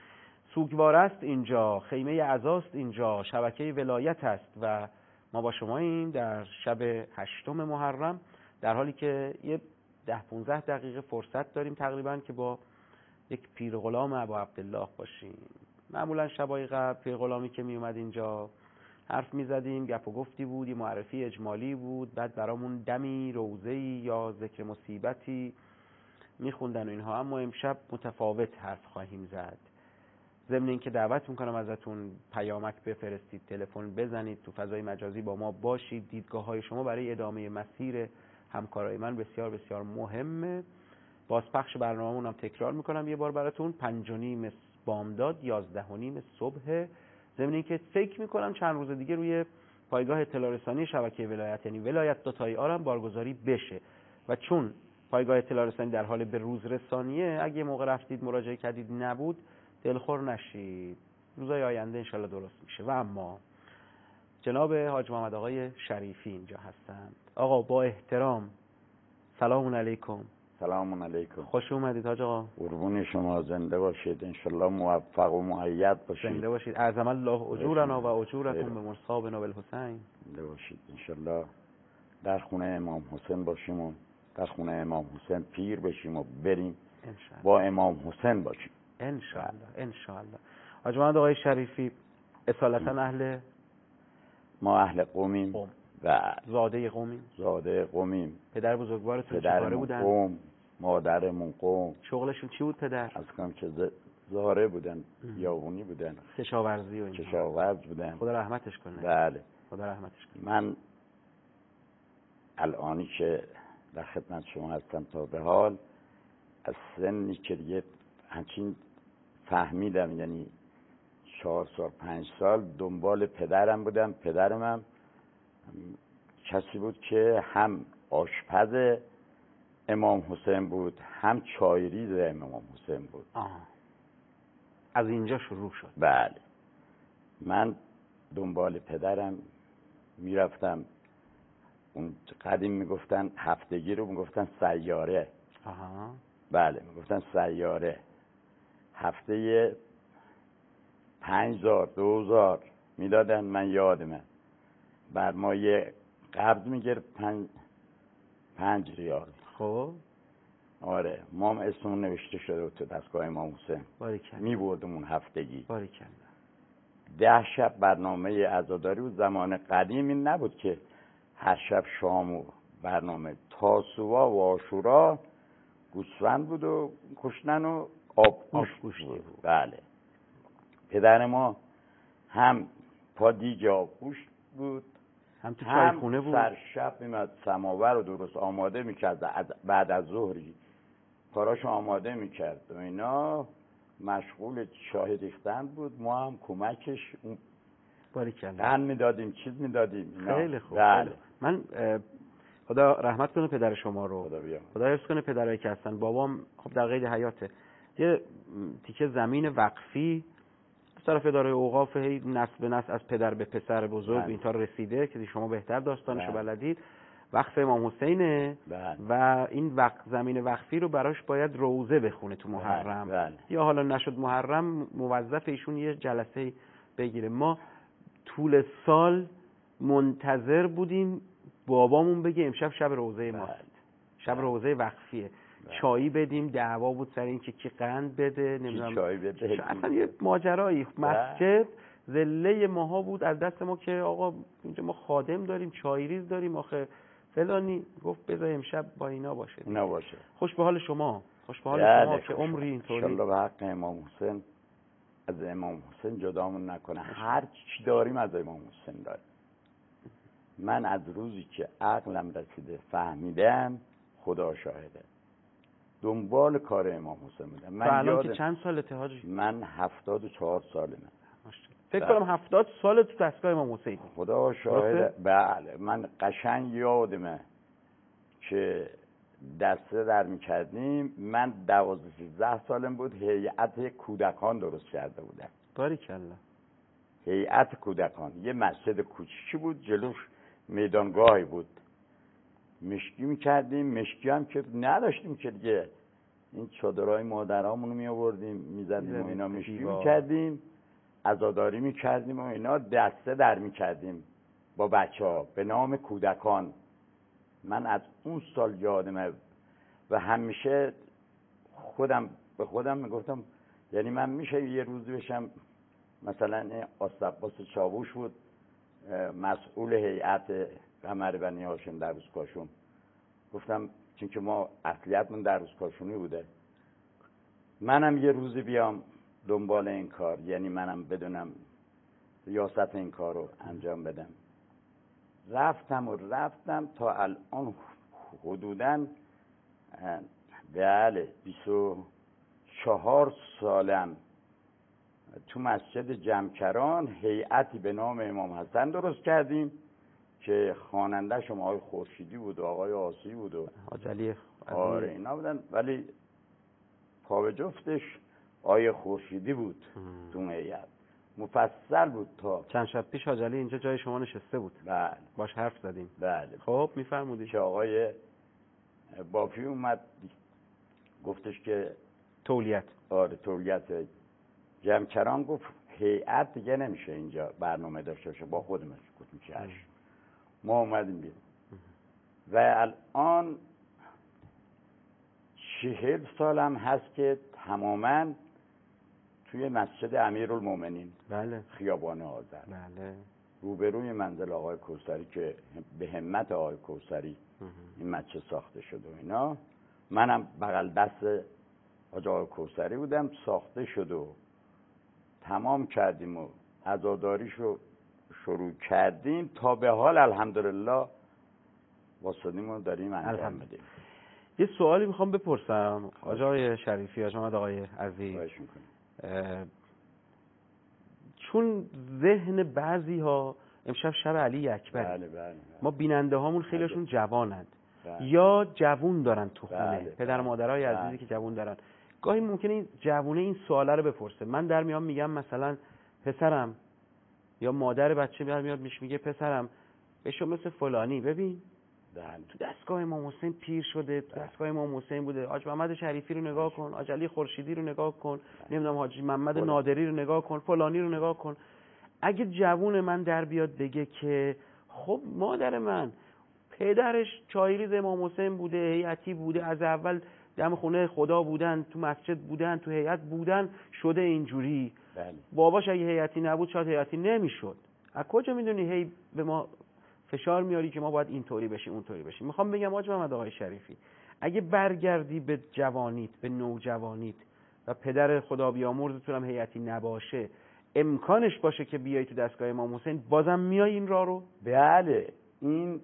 سوگوار است اینجا، خیمه عزاست اینجا، شبکه ولایت است و ما با شما این در شب 8 محرم، در حالی که یه 10-15 دقیقه فرصت داریم تقریبا که با یک پیر غلام ابا عبدالله باشیم. معمولا شبای قبل پیر غلامی که می اومد اینجا حرف می زدیم، گپ و گفتی بود، یه معرفی اجمالی بود، بعد برامون دمی روزه‌ای یا ذکر مصیبتی می خوندن و اینها. اما امشب متفاوت حرف خواهیم زد. ضمن اینکه دعوت میکنم ازتون پیامک بفرستید، تلفن بزنید، تو فضای مجازی با ما باشید. دیدگاه‌های شما برای ادامه مسیر همکارای من بسیار بسیار مهمه. بازپخش برنامه‌مون هم تکرار میکنم یه بار براتون، 5:30 بامداد، 11:30 صبح. ضمن اینکه فکر میکنم چند روز دیگه روی پایگاه اطلاع رسانی شبکه ولایت، یعنی ولایت دوتای آرام بارگذاری بشه و چون پایگاه اطلاع رسانی در حال به روز رسانیه، اگه موقع رفتید مراجعه کردید نبود دلخور نشید، روزهای آینده انشالله درست میشه. و اما جناب حاج محمد آقای شریفی اینجا هستند. آقا با احترام سلام علیکم. سلام علیکم. خوش اومدید حاج آقا. قربون شما، زنده باشید، انشالله موفق و مؤید باشید. زنده باشید. اعظم الله اجورنا و اجورکم به مصابنا بالحسین. زنده باشید. انشالله در خونه امام حسین باشیم و در خونه امام حسین پیر بشیم و بریم انشالله با امام حسین باشیم انشالله انشالله. حاج محمد آقای شریفی اصالتا اهل ما اهل قومیم و زاده قومیم. زاده قومیم. پدر بزرگوارتون چه کاره بودن؟ قوم، مادرمون قوم. شغلشون چی بود پدر؟ از کنم که زاره بودن، یاغونی بودن، کشاورزی و اینها. کشاورز بودن. خدا رحمتش کنه. بله خدا رحمتش کنه. من الانی که در خدمت شما هستم تا به حال از سنی که دیگه همچین فهمیدم، یعنی 4 سال 5 سال دنبال پدرم بودم. پدرم هم کسی بود که هم آشپز امام حسین بود، هم چایریز امام حسین بود. از اینجا شروع شد. بله. من دنبال پدرم میرفتم. اون قدیم میگفتن هفتگی رو میگفتن سیاره. بله میگفتن سیاره. هفته 5000 2000 میدادن. من یادمه بر ما یه قرض میگرفت 5 ریال. خب آره ما هم اسمون نوشته شده بود تو دستگاه امام حسین. باریکلا. میبردم اون هفتگی. باریکلا. 10 شب برنامه عزاداری بود. زمان قدیم این نبود که هر شب شام و برنامه. تاسوعا و عاشورا گوسفند بود و کشتن و آبگوشت بود. بله. پدر ما هم پا دیگ آبگوشت بود، هم تو چایخونه بود. سر شب میمد سماور رو درست آماده میکرد. بعد از ظهری کاراشو آماده میکرد و اینا مشغول چای ریختن بود. ما هم کمکش باریکلا. قند میدادیم، چیز میدادیم. خیلی خوب. بله. من خدا رحمت کنه پدر شما رو. خدا بیام. خدا حفظ کنه پدرایی که هستن. بابام خب در قید حیاته. یه تیکه زمین وقفی از طرف اداره اوقاف هی نسل به نسل از پدر به پسر بزرگ بله. اینطور رسیده که شما بهتر داستانشو بله. بلدید. وقف امام حسینه بله. و این زمین وقفی رو براش باید روزه بخونه تو محرم. بله. یا حالا نشد محرم موظف ایشون یه جلسه بگیره. ما طول سال منتظر بودیم بابامون بگه امشب شب روزه ماست. شب روزه وقفیه. چایی بدیم، دعوا بود سر این که کی قند بده، نمیدونم چای بده، اصلا یه ماجرایی. مسجد زله ماها بود از دست ما که آقا اینجا ما خادم داریم، چایریز داریم، آخه فلانی گفت بذار امشب با اینا باشه. خوش به حال شما، خوش به حال شما که عمری اینطوری. ان شاءالله به حق امام حسین از امام حسین جدامون نکنه. هر چی داریم از امام حسین داریم. من از روزی که عقلم رسیده فهمیدم، خدا شاهده، دنبال کار امام حسین بودم. من الان که چند سالته حاجی؟ من 74 سالمه. فکر کنم 70 سال تو دستگاه امام حسین. خدا شاهده. بله من قشنگ یادمه که دسته در میکردیم. من 12-13 سالم بود. هیئت کودکان درست کرده بودم. باریکلا. هیئت کودکان. یه مسجد کوچیکی بود، جلوش میدانگاهی بود. مشکی میکردیم. مشکی هم که نداشتیم که دیگه این چادرهای مادرامونو میآوردیم میزدیم و اینا. مشکی میکردیم، عزاداری میکردیم و اینا. دسته در میکردیم با بچه‌ها به نام کودکان. من از اون سال یادمه و همیشه به خودم میگفتم یعنی من میشه یه روزی بشم مثلا آستعباس چاووش بود مسئول هیئت قمر بنی هاشم در روزکاشون. گفتم چون که ما اصلیتمون در روزکاشونی بوده، منم یه روزی بیام دنبال این کار، یعنی منم بدونم ریاست این کار رو انجام بدم. رفتم تا الان حدوداً بله 24 سالم تو مسجد جمکران هیئتی به نام امام حسن درست کردیم که خواننده شما آقای خورشیدی بود و آقای آسی بود و حاج آره اینا بودن، ولی پا به جفتش آقای خورشیدی بود. تو هیئت مفصل بود. تا چند شب پیش حاج علی اینجا جای شما نشسته بود. بله. باش حرف زدیم. بله. خب میفرمودی که آقای بافی اومد گفتش که تولیت. آره تولیت جمکران. گفت هیئت دیگه نمیشه اینجا برنامه داشته باشه، با خودمش. گفتیم چشم. ما اومدیم بیرون و الان 40 سالم هست که تماما توی مسجد امیرالمومنین. بله. خیابان آذر. بله. روبروی منزل آقای کوثری که به همت آقای کوثری این مسجد ساخته شد و اینا. منم بغل دست آقای کوثری بودم. ساخته شد و تمام کردیم و عزاداریشو شروع کردیم تا به حال الحمدلله واسطیمون داریم انجام میدیم. یه سوالی میخوام بپرسم آقای شریفی، آقای عزیز. چون ذهن بعضی ها امشب شب علی اکبر، بله. ما بیننده هامون خیلیشون جوانند یا جوون دارن تو خونه. پدر مادرای عزیزی که جوون دارن، گاهی ممکنه این جوونه این سواله رو بپرسه. من در میام میگم مثلا پسرم، یا مادر بچه میاد میگه پسرم بشو مثل فلانی. ببین تو دستگاه امام حسین پیر شده، تو دستگاه امام حسین بوده. حاج محمد شریفی رو نگاه کن، حاج علی خورشیدی رو نگاه کن، نمیدونم حاج محمد نادری رو نگاه کن، فلانی رو نگاه کن. اگه جوون من در بیاد بگه که خب مادر من پدرش چایریز امام حسین بوده، هیئتی بوده، از اول دم خونه خدا بودن، تو مسجد بودن، تو هیئت بودن، شده اینجوری. باباش اگه هیئتی نبود شاید هیئتی نمیشد. از کجا میدونی هی به ما فشار میاری که ما باید اینطوری بشیم اونطوری بشیم؟ میخوام بگم حاج محمد آقای شریفی، اگه برگردی به جوانیت، به نوجوانیت و پدر خدا بیامرزتون هم هیئتی نباشه، امکانش باشه که بیای تو دستگاه امام حسین، بازم میای این راه رو؟ بله. این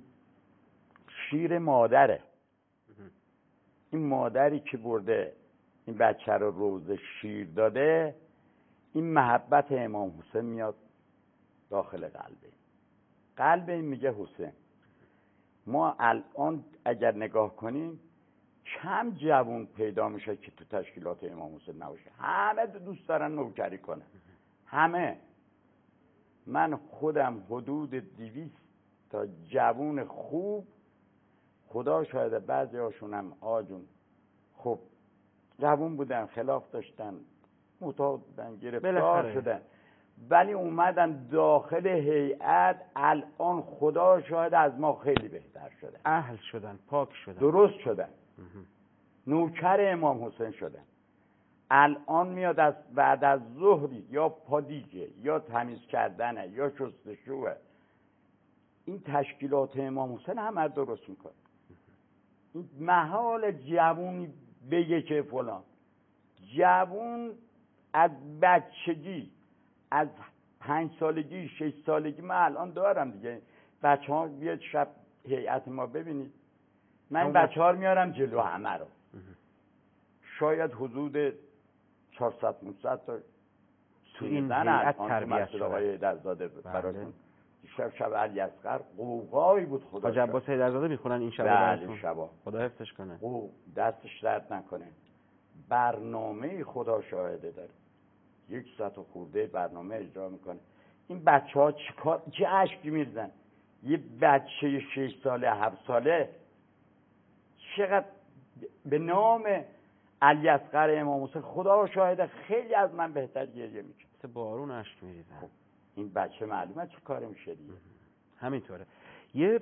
شیر مادره. این مادری که برده این بچه رو روزه شیر داده، این محبت امام حسین میاد داخل قلب این میگه حسین. ما الان اگر نگاه کنیم کم جوون پیدا میشه که تو تشکیلات امام حسین نباشه. همه دوست دارن نوکری کنن، همه. من خودم حدود 200 تا جوون خوب، خدا شاهده بعضی هاشون هم آجون خب جوون بودن، خلاف داشتن، معتاد بودن، گرفتار شدن، ولی اومدن داخل هیئت. الان خدا شاهد از ما خیلی بهتر شدن، اهل شدن، پاک شدن، درست شدن، نوکر امام حسین شدن. الان میاد از بعد از ظهری یا پادیجه یا تمیز کردنه یا شستشوه، این تشکیلات امام حسین همه درست میکنه. این محال جوون بگه که فلان. جوون از بچگی، از 5 سالگی 6 سالگی، من الان دارم دیگه بچه ها بیاد شب هیئت ما ببینید، من بچه ها رو میارم جلو همه رو، شاید حدود 400-500 تا تو این هیئت تربیت شده. آقای حیدرزاده براتون شب علیاصغر قوقایی بود. خدا حاج عباس حیدرزاده میخونن این شب براتون؟ شبا خدا حفظش کنه، دستش درد نکنه. برنامه خدا شاهده داره، 100 خورده برنامه اجرا میکنه. این بچه ها چه اشکی میریزن. یه بچه 6 ساله 7 ساله چقدر به نام علیاصغر امام حسین خدا شاهده خیلی از من بهتر گریه میکنه، بارون اشک میریزن. خب این بچه معلومه چه کاری میشه دیگه. همینطوره. یه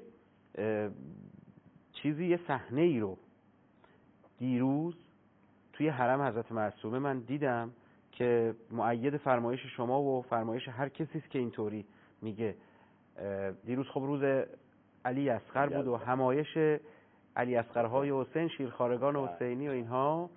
یه صحنه ای رو دیروز توی حرم حضرت معصومه من دیدم که مؤید فرمایش شما و فرمایش هر کسی است که اینطوری میگه. دیروز خب روز علی اصغر بود و همایش علی اصغرهای حسین، شیرخوارگان حسینی و اینها.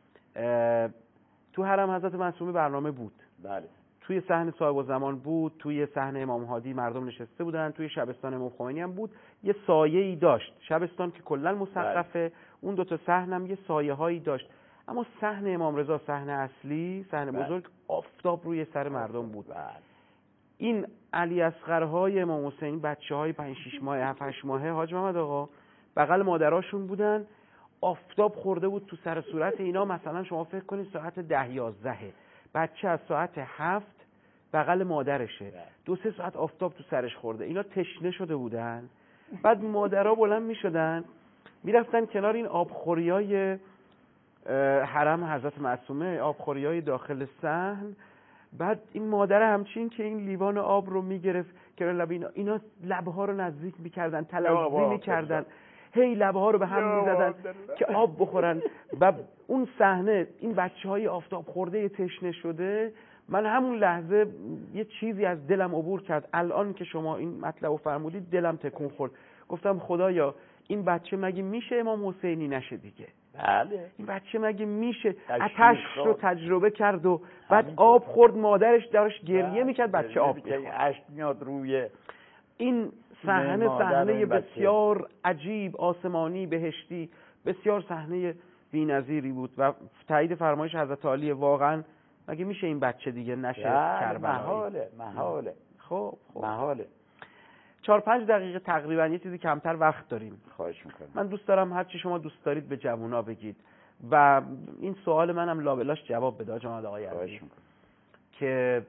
تو حرم حضرت معصومه برنامه بود. بله. توی صحن صاحب الزمان بود، توی صحن امام هادی مردم نشسته بودن، توی شبستان امام خمینی هم بود. یه سایه‌ای داشت شبستان که کلا مسقفه، اون دو تا صحن هم یه سایه‌هایی داشت. اما صحن امام رضا، صحن اصلی، صحن بزرگ، آفتاب روی سر مردم بود. این علی اصغرهای امام حسین، بچه‌های 5-6 ماهه 7-8 ماهه حاج محمد آقا بغل مادراشون بودن، آفتاب خورده بود تو سر صورت اینا. مثلا شما فکر کنید ساعت 10-11 بچه از ساعت 7 بغل مادرشه، 2-3 ساعت آفتاب تو سرش خورده. اینا تشنه شده بودن. بعد مادرها بلند میشدن میرفتن کنار این آبخوریای حرم حضرت معصومه، آبخوریای داخل صحن. بعد این مادر همچین که این لیوان آب رو میگرفت که لب اینا لبها رو نزدیک میکردن، تلظی میکردن، هی لبها رو به هم میزدن که آب بخورن. و اون صحنه، این بچهای آفتاب خورده تشنه شده، من همون لحظه یه چیزی از دلم عبور کرد. الان که شما این مطلب رو فرمودید دلم تکون خورد. گفتم خدایا این بچه مگه میشه امام حسینی نشه دیگه؟ بله. این بچه مگه میشه؟ آتش رو تجربه کرد و بعد آب خورد، مادرش داشت گریه میکرد، بچه آب میخورد، اشک میاد روی این صحنه بسیار عجیب، آسمانی، بهشتی، بسیار صحنه بی‌نظیری بود و تایید فرمایش حضرت علی. واقعا مگه میشه این بچه دیگه نشه کربلایی؟ محاله. خب محاله. 4-5 دقیقه تقریبا، یه چیزی کمتر وقت داریم. خواهش میکنم. من دوست دارم هر چی شما دوست دارید به جوونا بگید و این سوال منم لابلاش جواب بده جناب آقای عزیز که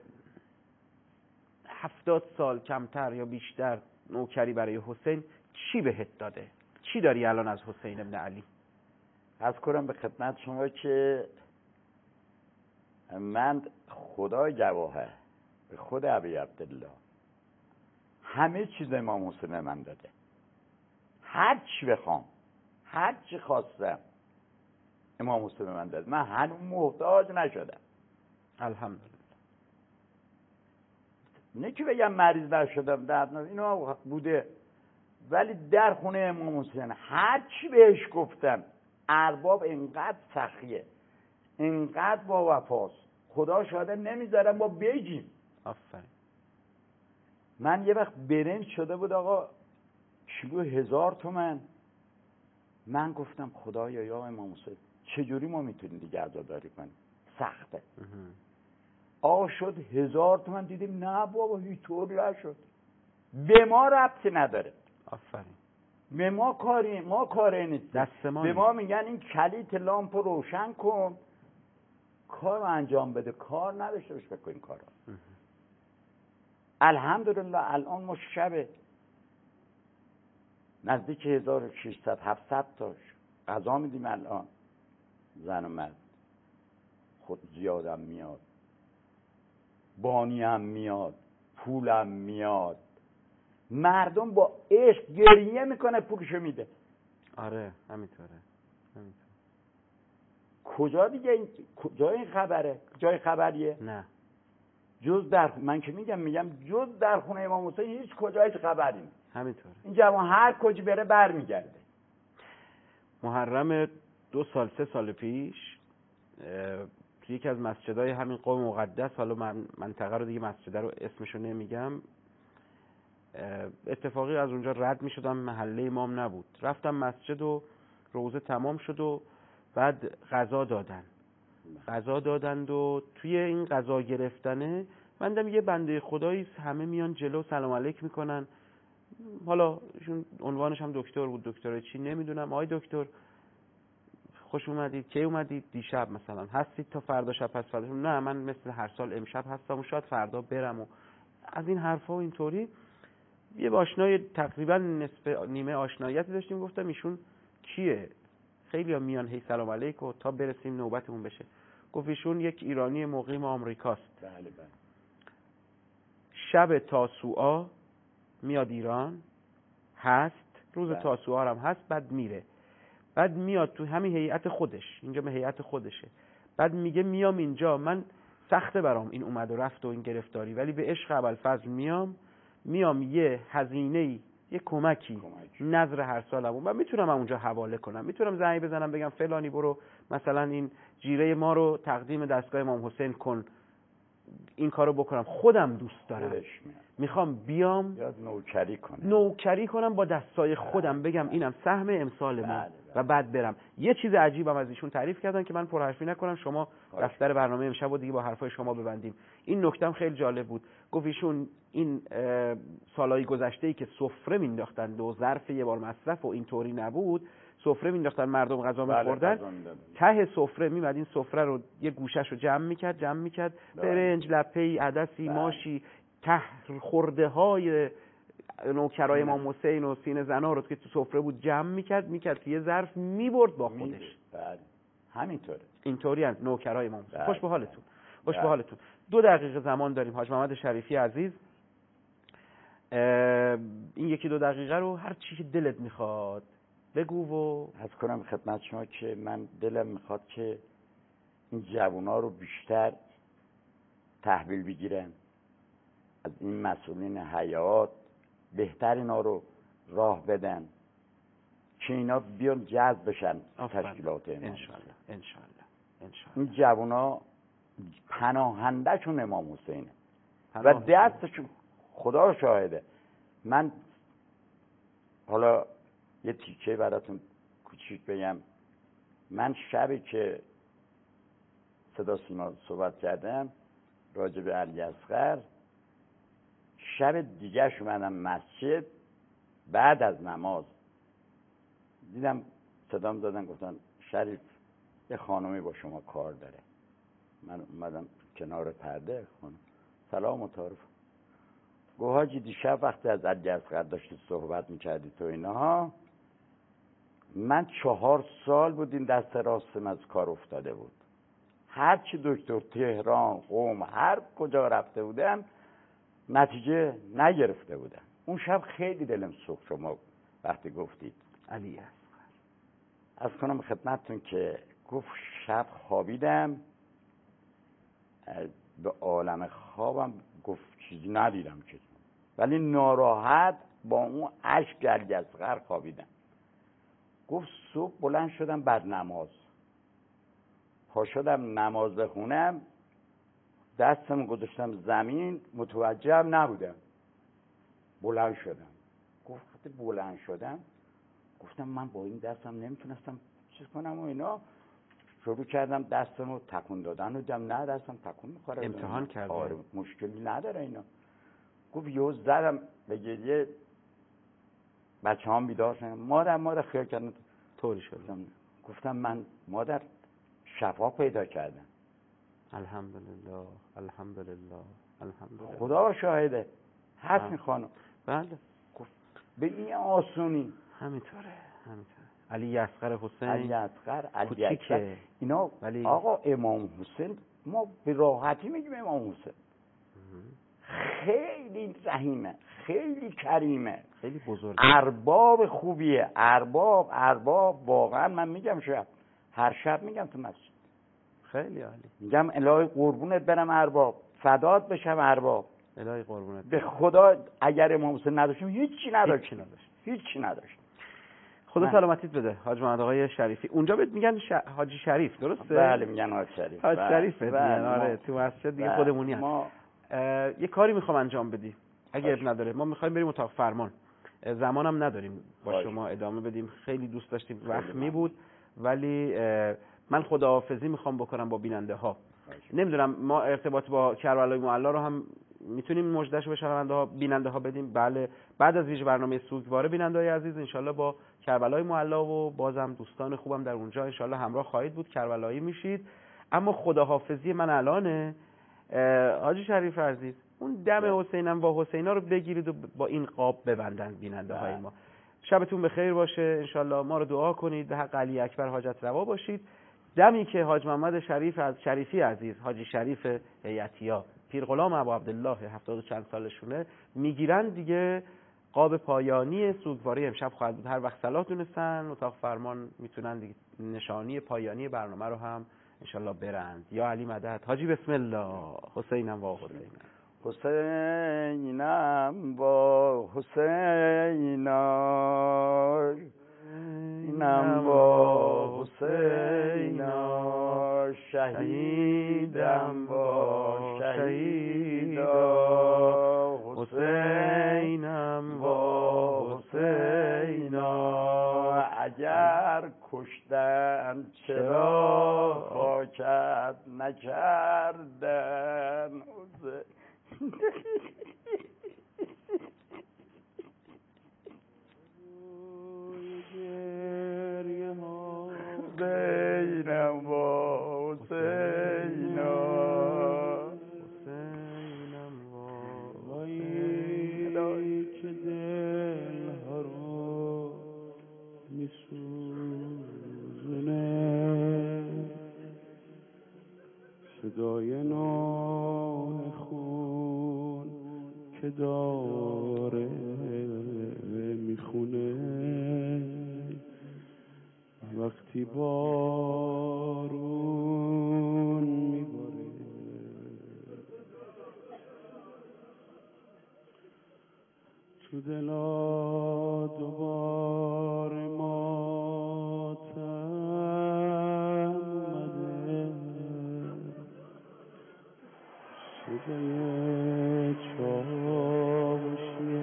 70 سال کمتر یا بیشتر نوکری برای حسین چی بهت داده؟ چی داری الان از حسین ابن علی؟ از کنم به خدمت شما که من خدا گواهه، به خود ابی عبدالله همه چیز امام حسین من داده. هر چی بخوام، هر چی خواستم امام حسین من داده. من هنوز محتاج نشدم، الحمدلله. نه که بگم مریض نشدم، درد اینا بوده، ولی در خونه امام حسین هر چی بهش گفتم، ارباب اینقدر سخیه، اینقدر با وفاست، خدا شاهده نمیذارم ما بگیم. آفرین. من یه وقت برنج شده بود آقا کیلو 1000 تومن. من گفتم خدایا یا امام حسین چجوری ما میتونیم دیگه عزاداری کنیم، سخته. آقا شد 1000 تومن، دیدیم نه بابا هیچ طور نشد، به ما ربطی نداره. آفرین. ما کاری نیست. دست ما به نیست. ما میگن این کلیت لامپ رو روشن کن، کار رو انجام بده، کار نداشته باش بکن این کارا. الحمدلله الان ما شب نزدیک 1600 700 تاش غذا میدیم الان، زن و مرد. خود زیادم میاد، بانی هم میاد، پولم میاد، مردم با عشق گریه میکنه پولشو میده. آره همینطوره. کجا دیگه کجا این خبره؟ جای خبریه؟ نه جز در من که میگم جز در خونه امام حسین هیچ کجا هیچ خبری نیست. همینطوره. این جوان هر کجا بره برمیگرده. محرم 2 سال 3 سال پیش یکی از مسجدهای همین قوم مقدس، حالا من منطقه رو دیگه مسجد رو اسمشو نمیگم، اتفاقی از اونجا رد میشدم، محله امام نبود، رفتم مسجد و روزه تمام شد و بعد غذا دادند و توی این غذا گرفتنه من دیدم یه بنده خدایی همه میان جلو سلام علیک میکنن. حالا ایشون عنوانش هم دکتر بود، دکتر چی نمیدونم. آقای دکتر خوش اومدید، کی اومدید؟ دیشب مثلا. هستید تا فردا شب؟ پس فردا؟ نه من مثل هر سال امشب هستم و شاید فردا برم. و از این حرفا و اینطوری یه آشنای تقریبا نصف نیمه آشناییتی داشتیم. گفتم ایشون کیه؟ خیلی ها میان هی سلام علیک و تا برسیم نوبتمون بشه. گفت ایشون یک ایرانی مقیم آمریکاست. بله. شب تاسوعا میاد ایران، هست روز بله. تاسوعا هم هست، بعد میره. بعد میاد تو همین هیئت خودش، اینجا به هیئت خودشه. بعد میگه میام اینجا، من سخته برام این اومد و رفت و این گرفتاری، ولی به عشق ابوالفضل میام یه هزینه‌ای، یه کمکی نظر هر سالم من میتونم اونجا حواله کنم، میتونم زنگ بزنم بگم فلانی برو مثلا این جیره ما رو تقدیم دستگاه امام حسین کن، این کارو بکنم. خودم دوست دارم، میخوام بیام یاد نوکری کنم با دستای خودم، بگم اینم سهم امسال ما و بعد برم. یه چیز عجیبم از ایشون تعریف کردن که من پرحرفی نکنم، شما دفتر برنامه امشب و دیگه با حرفای شما ببندیم. این نکتم خیلی جالب بود. گفت ایشون این سالهای گذشته‌ای که سفره مینداختن و ظرف یه بار مصرف و اینطوری نبود، سفره مینداختن مردم غذا می‌خوردن، ته سفره میمد این سفره رو یه گوشه‌ش رو جمع میکرد برنج، لپه‌ای، عدسی، ماشی، ته خورده‌های نوکرای امام حسین و سینه زنا رو که تو سفره بود جمع میکرد توی یه ظرف میبرد با خودش. بله همینطوره. اینطوری هست نوکرای امام حسین. خوش به حالتون. خوش به حالتون. 2 دقیقه زمان داریم. حاج محمد شریفی عزیز، این 1-2 دقیقه رو هر چی که دلت میخواد بگو و از کنم خدمت شما که من دلم میخواد که این جوونا رو بیشتر تحویل بگیرن، از این مسئولین حیات بهتر اینا رو راه بدن که اینا بیان جذب بشن تشکیلات امام. انشالله. این جوونا پناهندهشون امام حسینه و دستشون خدا شاهده. من حالا یه تیکه براتون کوچیک بگم. من شبی که صدا سیما صحبت کردم راجع به علی اصغر، شب دیگهش اومدم مسجد بعد از نماز، دیدم صدام دادن گفتن شریف یه خانمی با شما کار داره. من اومدم کنار پرده، خانم سلام و تعارف. گفت حاجی دیشب وقتی از علی اصغر داشتی صحبت میکردی تو اینها، من 4 سال بود این دست راستم از کار افتاده بود. هرچی دکتر تهران، قم، هر کجا رفته بودم نتیجه نگرفته بودم. اون شب خیلی دلم سوخت شما وقتی گفتید علی اصغر. از کنم خدمتتون که گفت شب خوابیدم، به عالم خوابم گفت چیزی ندیدم که، ولی ناراحت با اون اشک علی اصغر خوابیدم. گفت صبح بلند شدم بعد نماز، پا شدم نماز بخونم، دستم گذاشتم زمین، متوجه هم نبودم، بلند شدم. گفت وقتی بلند شدم گفتم من با این دستم نمیتونستم چیز کنم و اینا، شروع کردم دستمو تکون دادن و دیدم نه دستم تکون میخوره. امتحان کردم. آره مشکلی نداره اینا. گفت یهو زدم به گریه، بچه هم بیدار شدن، مادر خیال کردن طوری شد. گفتم من مادر شفا پیدا کردم. الحمدلله الحمدلله الحمدلله. خدا شاهده. حسن خانم بله گفت به این آسونی. همینطوره. علی اصغر حسین، علی اصغر کوچیکه اینا. ولی آقا امام حسین ما به راحتی میگیم امام حسین خیلی رحیمه، خیلی کریمه، خیلی بزرگه، ارباب خوبیه. ارباب واقعا من میگم هر شب میگم تو مسجد، خیلی عالی میگم الهی قربونت برم ارباب، فدات بشم ارباب، الهی قربونت به خدا اگر امام حسین نداشتیم هیچی نداشتیم. خدا سلامتیت بده حاج محمد آقای شریفی. اونجا بهت میگن حاجی شریف، درسته؟ بله میگن حاج شریف. حاج شریف میگن. آره تو مسجد دیگه خودمونی هست. یه کاری میخوام انجام بدی اگه اب نداره. ما میخوایم بریم اتاق فرمان، زمانم نداریم با شما ادامه بدیم. خیلی دوست داشتیم، وقت می بود، ولی من خداحافظی میخوام بکنم با بیننده ها. نمیدونم ما ارتباط با کربلای معلی رو هم میتونیم مژدهشو به شنونده ها بیننده ها بدیم. بله بعد از ویژه برنامه سوگوار بیننده های عزیز انشالله با کربلای معلی و بازم دوستان خوبم در اونجا انشالله همراه خواهید بود، کربلایی میشید. اما خداحافظی من الانه حاجی شریف عزیز، اون دم حسینم با حسینا رو بگیرید و با این قاب ببندن بیننده های ما. شبتون بخیر باشه انشالله. ما رو دعا کنید، به حق علی اکبر حاجت روا باشید. دمی که حاج محمد شریفی عزیز، حاجی شریف هیئتیا، پیر غلام ابو عبدالله 70 و چند سالشونه، میگیرن دیگه. قاب پایانی سوگواری امشب خواهد بود. هر وقت صلاح دونستن اتاق فرمان میتونن دیگه نشانی پایانی برنامه رو هم انشالله برند. یا علی مدد. حاجی بسم الله. حسینم با حسینم با حسینا، اینم با حسینا، شهیدم با شهیدا، حسینم با حسینا، اگر کشتن چرا خاکت نکردن حسین. حسینم با حسینا، حسینم با الهی که دلها رو میسوزونه، صدای نوح خون که داره میخونه، وقتی بارون میباره، تو دلا دوباره ماتم اومده، صدای چاوشی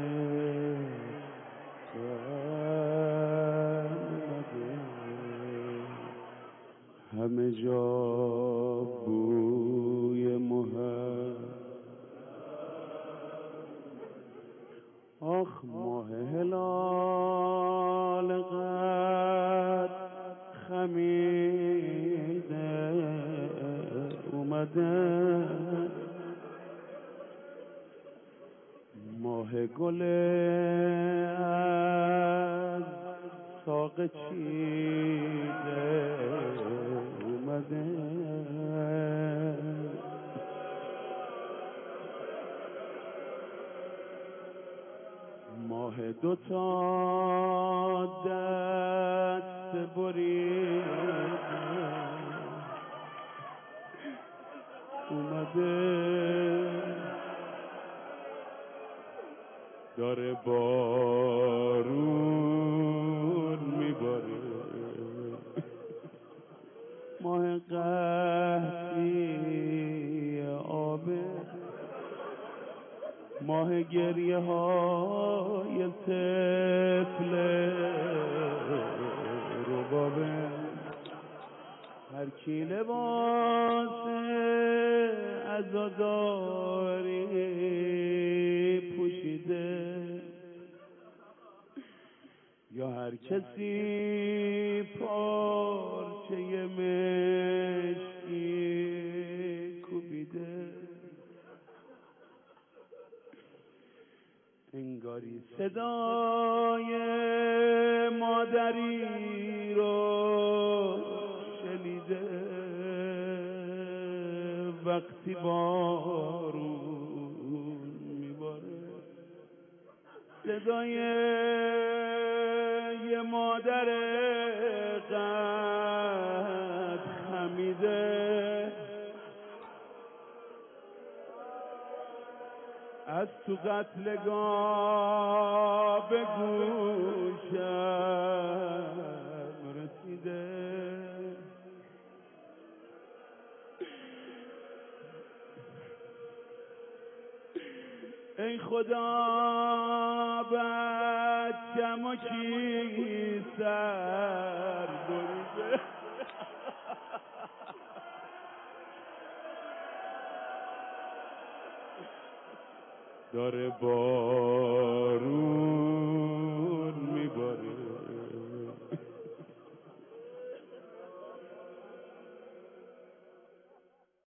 همه جا بوی مهر، آخ ماه هلال قد خمیده اومده، ماه گل از ساق چیده اومده، ماه دوتا دست بریده اومده، داره بارون میباره، ماه قحطی آبه، ماه گریه های طفل ربابه، هر کی لباس عزاداری پوشیده، کسی پارچه مشکی کوبیده، انگاری صدای مادری رو شنیده وقتی بارون میباره، صدای یه مادر قد خمیده از تو قتلگاه به گوشم رسیده. ای خدا بچه‌مو کی سر بریده، داره بارون